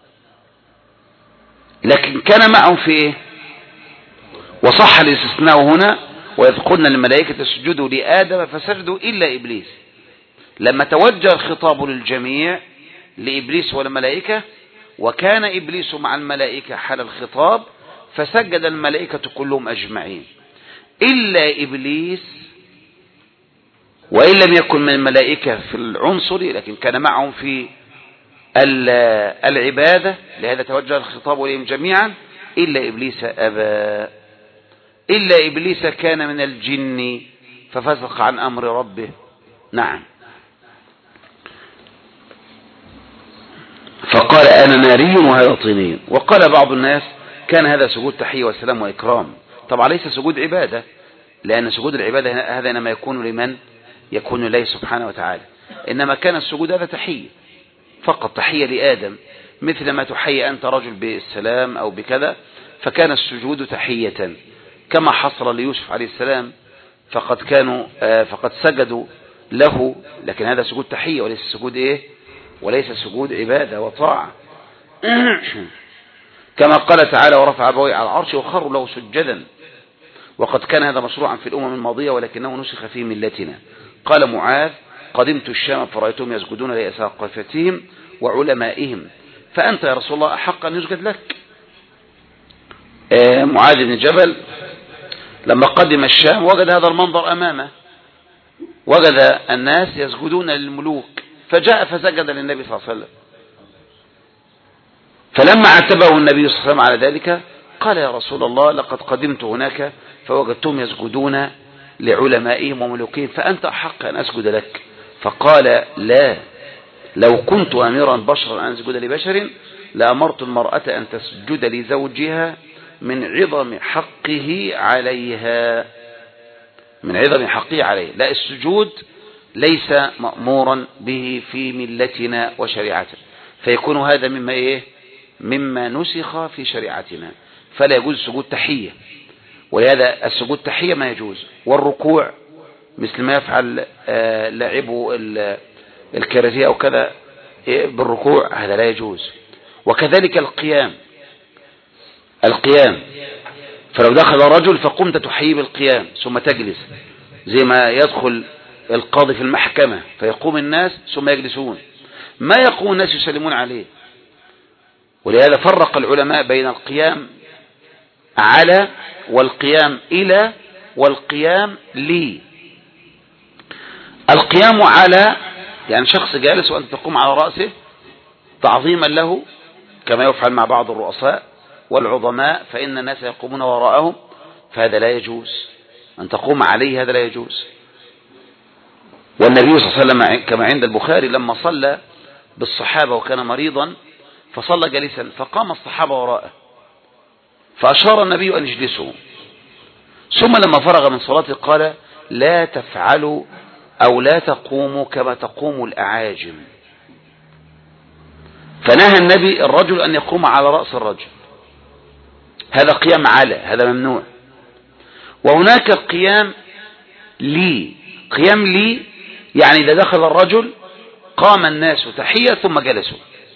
لكن كان معهم في إيه؟ وصح الاستثناء هنا، وإذ قلنا للملائكة اسجدوا لآدم فسجدوا إلا إبليس، لما توجه الخطاب للجميع لإبليس والملائكة، وكان إبليس مع الملائكة حال الخطاب، فسجد الملائكة كلهم أجمعين إلا إبليس، وإن لم يكن من الملائكة في العنصر لكن كان معهم في العبادة، لهذا توجه الخطاب إليهم جميعا إلا إبليس أبى. إلا إبليس كان من الجن ففسق عن أمر ربه. نعم. فقال أنا ناري وهذا طيني. وقال بعض الناس كان هذا سجود تحية وسلام وإكرام، طبعا ليس سجود عبادة، لأن سجود العبادة هذا إنما يكون لمن؟ يكون لله سبحانه وتعالى، إنما كان السجود هذا تحية فقط، تحية لآدم، مثل ما تحيي أنت رجل بالسلام أو بكذا، فكان السجود تحية كما حصل ليوسف عليه السلام، فقد كانوا فقد سجدوا له، لكن هذا سجود تحية وليس سجود إيه؟ وليس سجود عبادة وطاعة. كما قال تعالى ورفع أبويه على العرش وخروا له سجدا، وقد كان هذا مشروعا في الأمم الماضية ولكنه نسخ في ملتنا. قال معاذ قدمت الشام فرأيتهم يسجدون لأساقفتهم وعلمائهم، فأنت يا رسول الله أحق أن يسجد لك. آه معاذ بن جبل لما قدم الشام وجد هذا المنظر أمامه، وجد الناس يسجدون للملوك، فجاء فسجد للنبي صلى الله عليه وسلم، فلما عاتبه النبي صلى الله عليه وسلم على ذلك قال يا رسول الله لقد قدمت هناك فوجدتهم يسجدون لعلمائهم وملوكهم، فأنت أحق أن أسجد لك. فقال لا، لو كنت أميرا بشرا أن أسجد لبشر لأمرت المرأة أن تسجد لزوجها من عظم حقه عليها، من عظم حقه عليه. لا، السجود ليس مأمورا به في ملتنا وشريعتنا، فيكون هذا مما إيه؟ مما نسخ في شريعتنا، فلا يجوز سجود تحية، ولهذا السجود تحية ما يجوز. والركوع مثل ما يفعل لاعبو الكاراتيه أو كذا بالركوع، هذا لا يجوز. وكذلك القيام القيام فلو دخل رجل فقمت تحيي بالقيام ثم تجلس، زي ما يدخل القاضي في المحكمة فيقوم الناس ثم يجلسون، ما يقوم الناس يسلمون عليه. ولهذا فرق العلماء بين القيام على والقيام إلى والقيام لي. القيام على يعني شخص جالس وأنت تقوم على رأسه تعظيما له، كما يفعل مع بعض الرؤساء والعظماء، فإن الناس يقومون وراءهم، فهذا لا يجوز أن تقوم عليه، هذا لا يجوز. والنبي صلى الله عليه وسلم كما عند البخاري لما صلى بالصحابة وكان مريضا فصلى جالسا، فقام الصحابة وراءه فأشار النبي أن يجلسوا، ثم لما فرغ من صلاته قال لا تفعلوا أو لا تقوموا كما تقوم الأعاجم، فنهى النبي الرجل أن يقوم على رأس الرجل، هذا قيام على، هذا ممنوع. وهناك القيام لي، قيام لي يعني إذا دخل الرجل قام الناس تحية ثم جلسوا،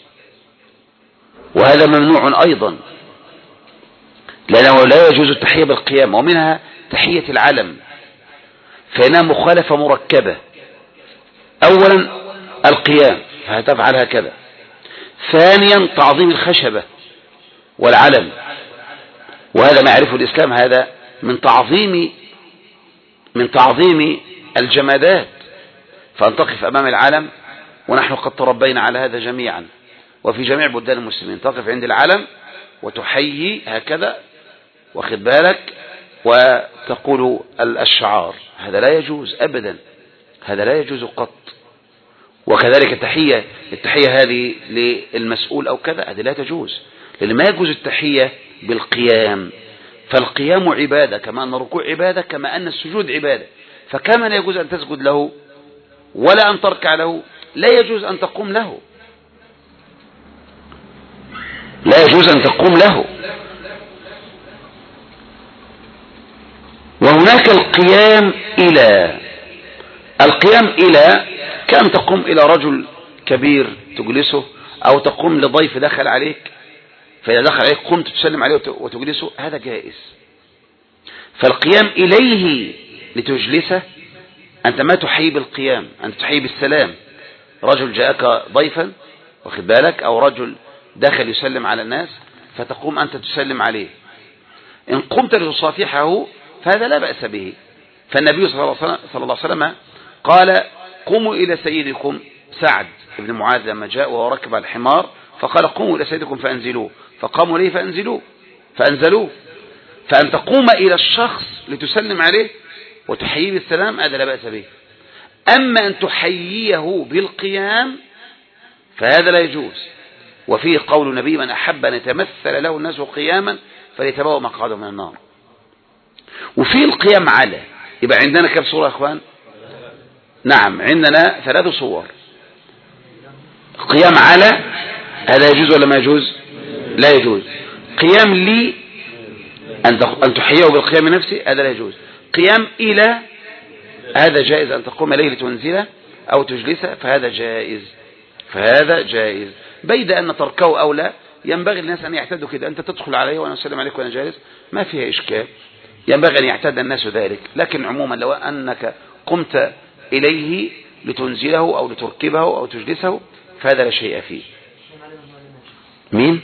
وهذا ممنوع أيضا لأنه لا يجوز التحية بالقيام، ومنها تحية العلم فإنها مخالفة مركبة. أولا القيام فهتفعل هكذا، ثانيا تعظيم الخشبة والعلم، وهذا ما يعرفه الإسلام، هذا من تعظيم من تعظيم الجمادات، فأن تقف أمام العلم، ونحن قد تربينا على هذا جميعا وفي جميع بلدان المسلمين، تقف عند العلم وتحيي هكذا واخد بالك وتقول الشعار، هذا لا يجوز أبدا، هذا لا يجوز قط. وكذلك التحية التحية هذه للمسؤول أو كذا، هذه لا تجوز، لأن ما يجوز التحية بالقيام، فالقيام عبادة كما أن الركوع عبادة، كما أن السجود عبادة، فكما لا يجوز أن تسجد له ولا أن تركع له، لا يجوز أن تقوم له، لا يجوز أن تقوم له. وهناك القيام إلى، القيام إلى كأن تقوم إلى رجل كبير تجلسه، أو تقوم لضيف دخل عليك، فإذا دخل عليك قمت تسلم عليه وتجلسه، هذا جائز. فالقيام إليه لتجلسه أنت ما تحيي بالقيام، أنت تحيي بالسلام. رجل جاءك ضيفا واخد بالك، أو رجل دخل يسلم على الناس فتقوم أنت تسلم عليه، إن قمت لتصافحه فهذا لا بأس به. فالنبي صلى الله عليه وسلم قال قوموا إلى سيدكم، سعد بن معاذ لما جاء وهو ركب الحمار فقال قوموا إلى سيدكم فأنزلوه، فقاموا ليه فأنزلوه فأنزلوه. فأن تقوم إلى الشخص لتسلم عليه وتحييه بالسلام هذا لا بأس به. أما أن تحييه بالقيام فهذا لا يجوز. وفيه قول النبي من أحب أن يتمثل له الناس قياما فليتبوأ مقعده من النار. وفيه القيام على، يبقى عندنا كم صورة يا أخوان؟ نعم عندنا ثلاث صور. قيام على هذا يجوز ولا ما يجوز؟ لا يجوز. قيام لي أن تحييه بالقيام نفسه هذا لا يجوز. قيام إلى هذا جائز، أن تقوم إليه لتنزله أو تجلسه فهذا جائز، فهذا جائز. بيد أن تركه أو لا ينبغي الناس أن يعتدوا كده، أنت تدخل عليه وأنا أسلم عليك وأنا جالس ما فيها إشكال، ينبغي أن يعتد الناس ذلك. لكن عموما لو أنك قمت إليه لتنزله أو لتركبه أو تجلسه فهذا لا شيء فيه. مين؟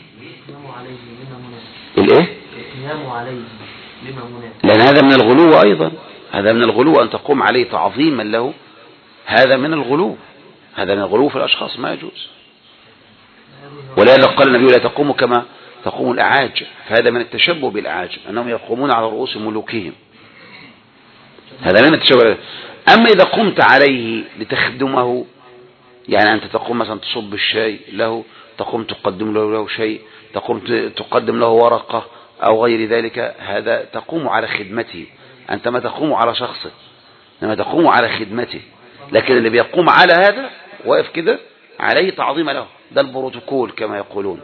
الإيه؟ لأن هذا من الغلو أيضا، هذا من الغلو أن تقوم عليه تعظيما له، هذا من الغلو، هذا من الغلو في الأشخاص ما يجوز. ولهذا قال النبي لا تقوموا كما تقوم الأعاجم، فهذا من التشبه بالأعاجم أنهم يقومون على رؤوس ملوكهم، هذا من التشبه. أما إذا قمت عليه لتخدمه، يعني أنت تقوم مثلا تصب الشاي له، تقوم تقدم له, له شيء، تقوم تقدم له ورقة أو غير ذلك، هذا تقوم على خدمته، أنت ما تقوم على شخصه لما تقوم على خدمته. لكن اللي بيقوم على هذا واقف كده عليه تعظيم له، ده البروتوكول كما يقولون.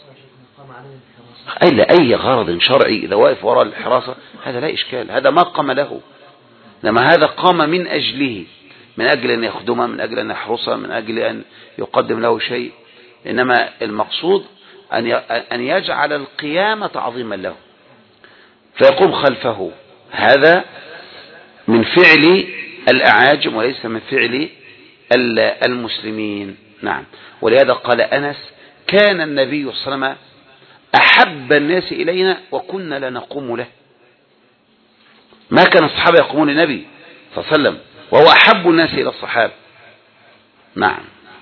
أي لأي غرض شرعي إذا واقف وراء الحراسة هذا لا إشكال، هذا ما قام له، لما هذا قام من أجله، من أجل أن يخدمه، من أجل أن يحرسه، من أجل أن يقدم له شيء. إنما المقصود أن يجعل القيام تعظيما له فيقوم خلفه، هذا من فعل الأعاجم وليس من فعل المسلمين. نعم. ولهذا قال أنس كان النبي صلى الله عليه وسلم أحب الناس إلينا وكنا لا نقوم له. ما كان الصحابة يقومون للنبي صلى الله عليه وسلم وهو أحب الناس إلى الصحابة. نعم.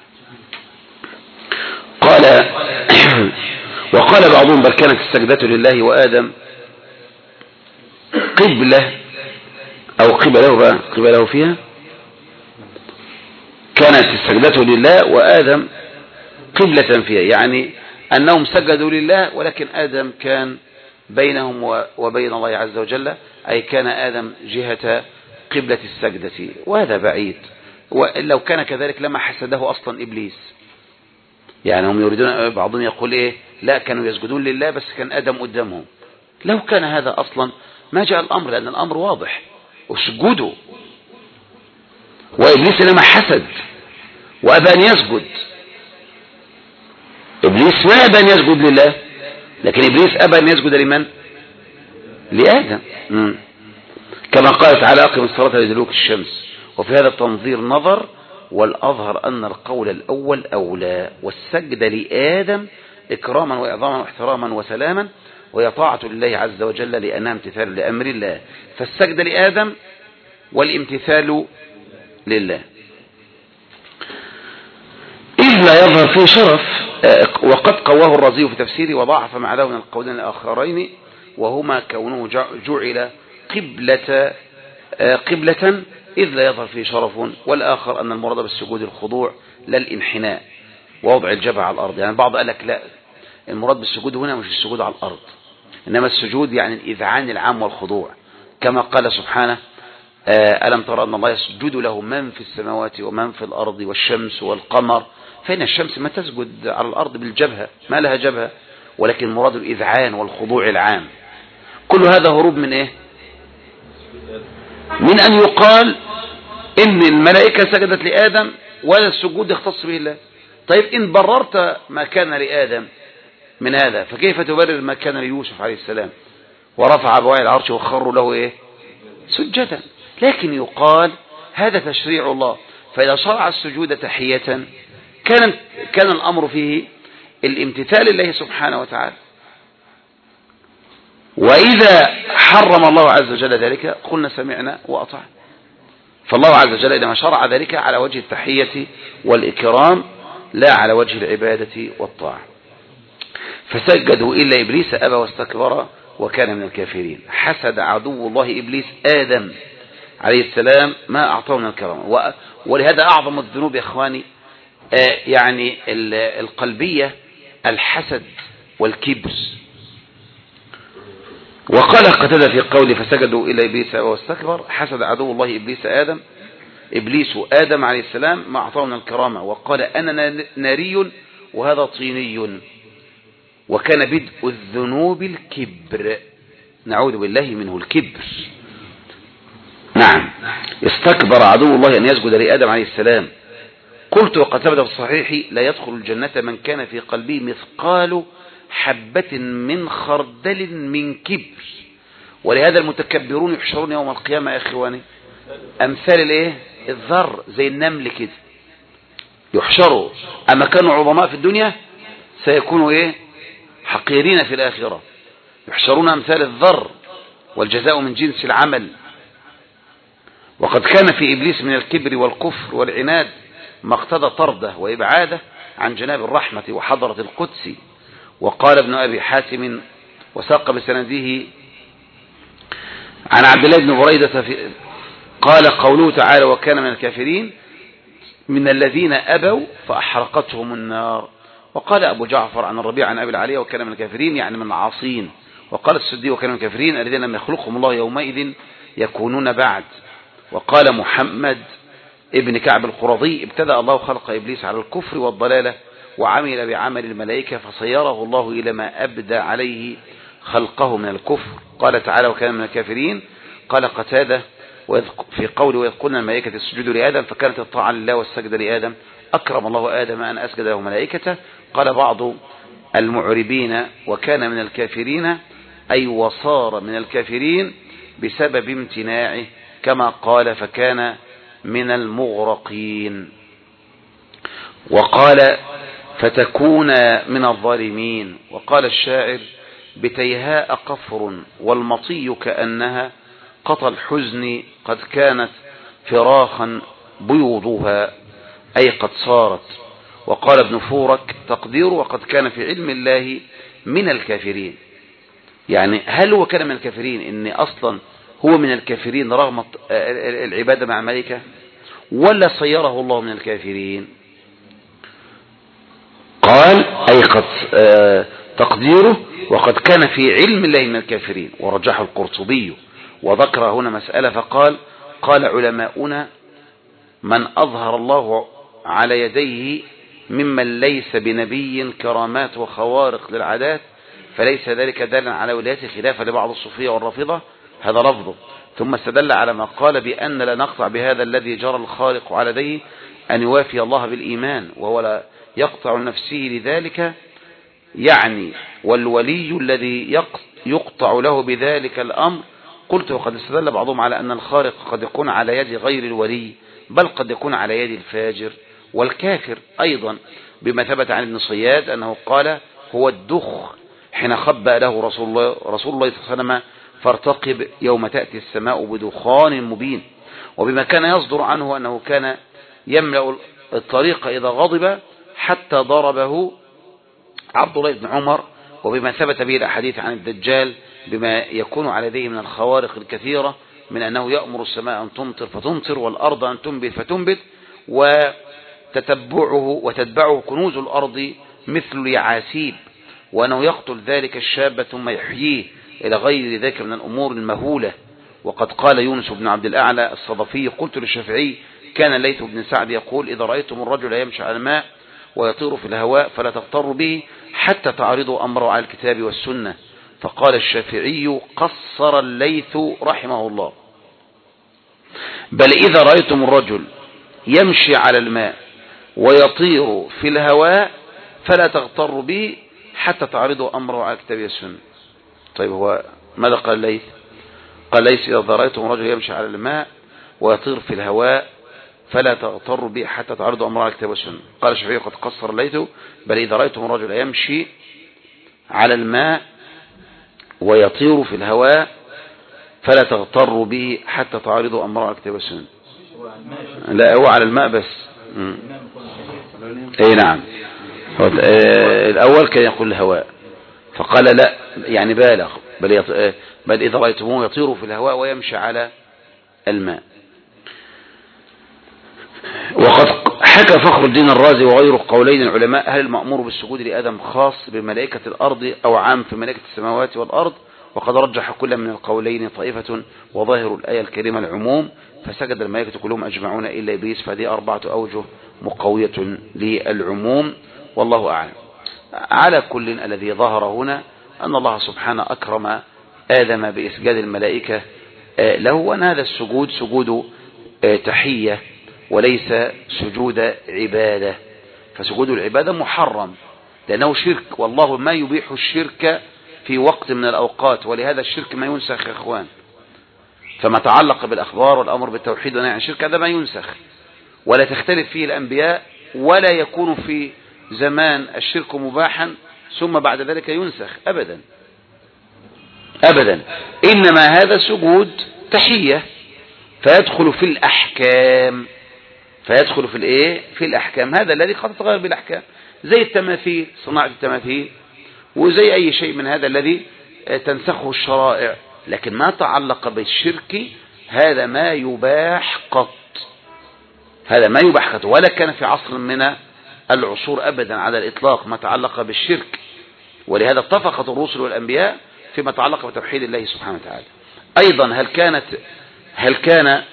قال وقال بعضهم بل كانت السجدة لله وآدم قبلة أو قبله قبله فيها، كانت السجدة لله وآدم قبلة فيها، يعني أنهم سجدوا لله ولكن آدم كان بينهم وبين الله عز وجل، أي كان آدم جهة قبلة السجدة، وهذا بعيد. ولو كان كذلك لما حسده أصلا إبليس. يعني هم يريدون، بعضهم يقول إيه لا كانوا يسجدون لله بس كان آدم قدامهم. لو كان هذا أصلا ما جاء الأمر، لأن الأمر واضح وسجدوا. وإبليس لما حسد وأبى أن يسجد، إبليس ما أبى أن يسجد لله، لكن إبليس أبى أن يسجد لمن؟ لآدم. مم. كما قال تعالى أقم الصلاة لدلوك الشمس. وفي هذا التنظير نظر، والأظهر أن القول الأول أولى، والسجد لآدم إكراما وإعظاما واحتراما وسلاما، وهي طاعة لله عز وجل لأنها امتثال لأمر الله. فالسجد لآدم والامتثال لله. إذ لا يظهر فيه شرف، وقد قواه الرازي في تفسيره وضعف معناه من القولين الآخرين، وهما كونه جعل قبلة قبلة إذ لا يظهر فيه شرف، والآخر أن المراد بالسجود الخضوع لا الانحناء ووضع الجبهة على الأرض. يعني بعض قال لك لا، المراد بالسجود هنا مش السجود على الأرض، إنما السجود يعني الإذعان العام والخضوع، كما قال سبحانه ألم ترى أن الله يسجد له من في السماوات ومن في الأرض والشمس والقمر. فإن الشمس ما تسجد على الأرض بالجبهة، ما لها جبهة، ولكن مراد الإذعان والخضوع العام. كل هذا هروب من إيه؟ من أن يقال إن الملائكة سجدت لآدم ولا السجود يختص به الله. طيب إن بررت ما كان لآدم من هذا، فكيف تبرر ما كان ليوسف عليه السلام ورفع أبويه العرش وخروا له إيه؟ سجدا. لكن يقال هذا تشريع الله، فإذا شرع السجود تحية كان كان الأمر فيه الامتثال لله سبحانه وتعالى. وإذا حرم الله عز وجل ذلك قلنا سمعنا وأطعنا. فالله عز وجل إنما شرع ذلك على وجه التحية والإكرام لا على وجه العبادة والطاعة. فسجدوا إلا إبليس أبى واستكبر وكان من الكافرين. حسد عدو الله إبليس آدم عليه السلام ما أعطاه من الكرامة. ولهذا أعظم الذنوب يا إخواني يعني القلبية الحسد والكبر. وقال قتادة في قوله فسجدوا إلى إبليس واستكبر حسد عدو الله إبليس آدم إبليس آدم عليه السلام ما أعطاه من الكرامة، وقال أنا ناري وهذا طيني. وكان بدء الذنوب الكبر، نعوذ بالله منه الكبر. نعم، استكبر عدو الله أن يسجد لآدم عليه السلام. قلت وقد ثبت في الصحيح لا يدخل الجنة من كان في قلبه مثقال حبة من خردل من كبر. ولهذا المتكبرون يحشرون يوم القيامة يا إخواني أمثال الايه الذر، زي النمل كده يحشروا. أما كانوا عظماء في الدنيا سيكونوا ايه حقيرين في الآخرة. يحشرون أمثال الذر والجزاء من جنس العمل. وقد كان في إبليس من الكبر والكفر والعناد ما اقتضى طرده وإبعاده عن جناب الرحمة وحضرة القدس. وقال ابن أبي حاتم وساق بسنده عن عبد الله بن بريدة في قال قوله تعالى وكان من الكافرين من الذين أبوا فأحرقتهم النار. وقال أبو جعفر عن الربيع عن أبي العالية وكان من الكافرين يعني من العاصين. وقال السدي وكان من الكافرين الذين لم يخلقهم الله يومئذ يكونون بعد. وقال محمد ابن كعب القرظي ابتدأ الله خلق إبليس على الكفر والضلالة وعمل بعمل الملائكة فصيره الله إلى ما أبدى عليه خلقه من الكفر. قال تعالى وكان من الكافرين. قال قتادة في قوله وإذ قلنا الملائكة اسجدوا لآدم فكانت الطاعة لله والسجد لآدم أكرم الله آدم أن أسجد له ملائكته. قال بعض المعربين وكان من الكافرين أي وصار من الكافرين بسبب امتناعه كما قال فكان من المغرقين. وقال فتكون من الظالمين. وقال الشاعر بتيهاء قفر والمطي كأنها قطى الحزن قد كانت فراخا بيوضها أي قد صارت. وقال ابن فورك تقدير وقد كان في علم الله من الكافرين. يعني هل هو كان من الكافرين إن أصلا هو من الكافرين رغم العبادة مع الملائكة، ولا صيره الله من الكافرين؟ قال أي قد تقديره وقد كان في علم الله من الكافرين. ورجح القرطبي وذكر هنا مسألة فقال قال علماؤنا من أظهر الله على يديه ممن ليس بنبي كرامات وخوارق للعادات فليس ذلك دالا على ولايته خلافا لبعض الصوفية والرافضة. هذا لفظه. ثم استدل على ما قال بأن لا نقطع بهذا الذي جرى الخالق على يديه أن يوافي الله بالإيمان وهو لا يقطع نفسه لذلك، يعني والولي الذي يقطع له بذلك الأمر. قلت وقد استدل بعضهم على أن الخارق قد يكون على يد غير الولي بل قد يكون على يد الفاجر والكافر أيضا، بما ثبت عن ابن صياد أنه قال هو الدخ حين خبأ له رسول الله, رسول الله صلى الله عليه وسلم فارتقب يوم تأتي السماء بدخان مبين. وبما كان يصدر عنه أنه كان يملأ الطريق إذا غضب حتى ضربه عبد الله بن عمر، وبما ثبت به الأحاديث عن الدجال بما يكون على يديه من الخوارق الكثيرة من أنه يأمر السماء أن تمطر فتمطر والأرض أن تنبت فتنبت وتتبعه وتتبعه كنوز الأرض مثل اليعاسيب، وأنه يقتل ذلك الشاب ثم يحييه إلى غير ذلك من الأمور المهولة. وقد قال يونس بن عبد الأعلى الصدفي قلت للشافعي كان الليث بن سعد يقول إذا رأيتم الرجل يمشي على الماء ويطير في الهواء فلا تغتروا به حتى تعرضوا أمره على الكتاب والسنة. فقال الشافعي قصر الليث رحمه الله بل إذا رأيتم الرجل يمشي على الماء ويطير في الهواء فلا تغتروا به حتى تعرضوا أمره على الكتاب والسنة. طيب هو ماذا قال الليث؟ قال ليس إذا رأيتم الرجل يمشي على الماء ويطير في الهواء فلا تغتروا به حتى تعرضوا أمره على الكتاب والسنة. قال الشافعي قد قصر الليث بل إذا رأيتم الرجل يمشي على الماء ويطير في الهواء فلا تغتروا به حتى تعرضوا أمره على الكتاب والسنة. لا هو على الماء بس. اي نعم. الأول كان يقول الهواء فقال لا يعني بالغ بل, يط... بل إذا رأيتموه يطير في الهواء ويمشي على الماء. وقد حكى فخر الدين الرازي وغيره قولين العلماء هل المأمور بالسجود لآدم خاص بملائكة الأرض أو عام في ملائكة السماوات والأرض؟ وقد رجح كل من القولين طائفة وظاهر الآية الكريمة العموم فسجد الملائكة كلهم أجمعون إلا إبليس فهذه أربعة أوجه مقوية للعموم والله أعلم. على كل الذي ظهر هنا أن الله سبحانه أكرم آدم بإسجاد الملائكة له، وأن هذا السجود سجود تحية وليس سجود عبادة، فسجود العبادة محرم لأنه شرك، والله ما يبيح الشرك في وقت من الأوقات، ولهذا الشرك ما ينسخ يا إخوان. فما تعلق بالأخبار والأمر بالتوحيد ونهي عن الشرك هذا ما ينسخ ولا تختلف فيه الأنبياء، ولا يكون في زمان الشرك مباحا ثم بعد ذلك ينسخ أبدا أبدا، إنما هذا سجود تحية فيدخل في الأحكام فيدخل في الإيه في الأحكام. هذا الذي قد تغير بالأحكام زي التماثيل، صناعة التماثيل، وزي أي شيء من هذا الذي تنسخه الشرائع، لكن ما تعلق بالشرك هذا ما يباح قط، هذا ما يباح قط، ولا كان في عصر من العصور أبدا على الإطلاق ما تعلق بالشرك. ولهذا اتفقت الرسل والأنبياء فيما تعلق بتوحيد الله سبحانه وتعالى. أيضا هل كانت هل كان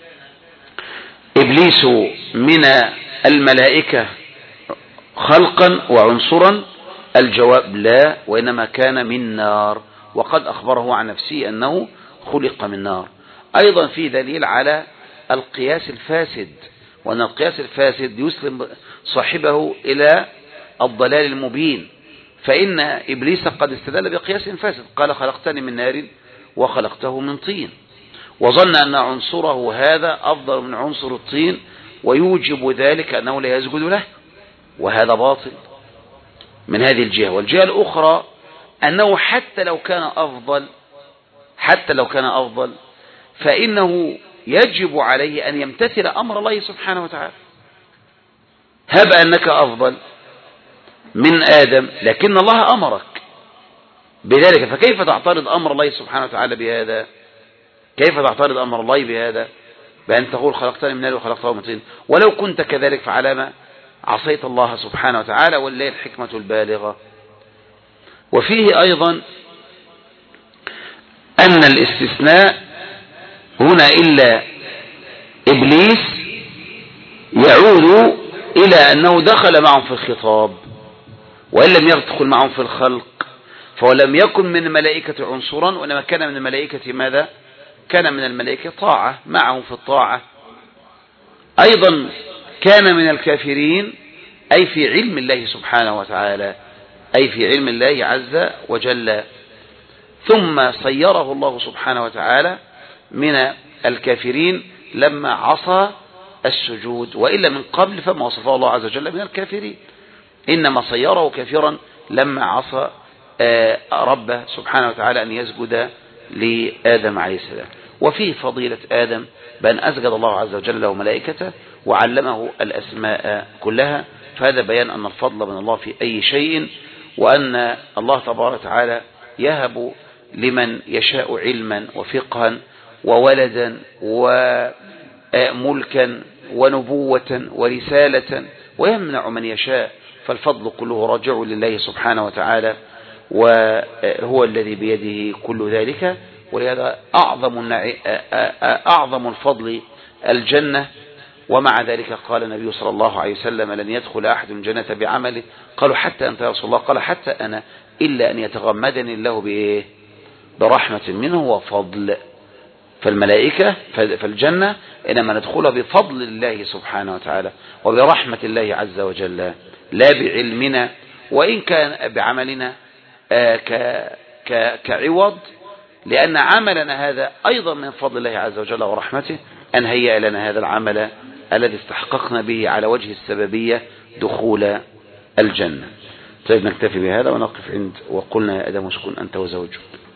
إبليس من الملائكة خلقا وعنصرا؟ الجواب لا، وإنما كان من نار، وقد أخبره عن نفسه أنه خلق من نار. أيضا في دليل على القياس الفاسد، وأن القياس الفاسد يسلم صاحبه إلى الضلال المبين، فإن إبليس قد استدل بقياس فاسد، قال خلقتني من نار وخلقته من طين، وظن أن عنصره هذا أفضل من عنصر الطين ويوجب ذلك أنه لا يسجد له، وهذا باطل من هذه الجهة. والجهة الأخرى أنه حتى لو كان أفضل حتى لو كان أفضل فإنه يجب عليه أن يمتثل أمر الله سبحانه وتعالى. هب أنك أفضل من آدم لكن الله أمرك بذلك، فكيف تعترض أمر الله سبحانه وتعالى بهذا؟ كيف تعترض أمر الله بهذا؟ بأن تقول خلقتني من نار وخلقته من طين؟ ولو كنت كذلك فعلى ما عصيت الله سبحانه وتعالى، ولله الحكمة البالغة. وفيه أيضا أن الاستثناء هنا إلا إبليس يعود إلى أنه دخل معهم في الخطاب، وإن لم يدخل معهم في الخلق فهو لم يكن من الملائكة عنصرا، وإنما كان من الملائكة ماذا؟ كان من الملائكة طاعة، معهم في الطاعة. أيضا كان من الكافرين أي في علم الله سبحانه وتعالى، أي في علم الله عز وجل. ثم صيره الله سبحانه وتعالى من الكافرين لما عصى السجود، وإلا من قبل فما وصفه الله عز وجل من الكافرين، إنما صيره كافرا لما عصى ربه سبحانه وتعالى أن يسجد لآدم عليه السلام. وفيه فضيلة آدم بأن أسجد الله عز وجل له ملائكته وعلمه الأسماء كلها، فهذا بيان أن الفضل من الله في أي شيء، وأن الله تبارك وتعالى يهب لمن يشاء علما وفقها وولدا وملكا ونبوة ورسالة، ويمنع من يشاء، فالفضل كله راجع لله سبحانه وتعالى، وهو الذي بيده كل ذلك. ولهذا أعظم أعظم الفضل الجنة. ومع ذلك قال النبي صلى الله عليه وسلم: لن يدخل أحد الجنة بعمله. قالوا: حتى أنت يا رسول الله؟ قال: حتى أنا، إلا أن يتغمدني الله بإيه؟ برحمة منه وفضل. فالملائكة فالجنة إنما ندخلها بفضل الله سبحانه وتعالى وبرحمة الله عز وجل، لا بعلمنا، وإن كان بعملنا كعوض، لأن عملنا هذا أيضا من فضل الله عز وجل ورحمته أن هيأ لنا هذا العمل الذي استحققنا به على وجه السببية دخول الجنة. طيب، نكتفي بهذا ونقف عند وقلنا يا آدم اسكن أنت وزوجك.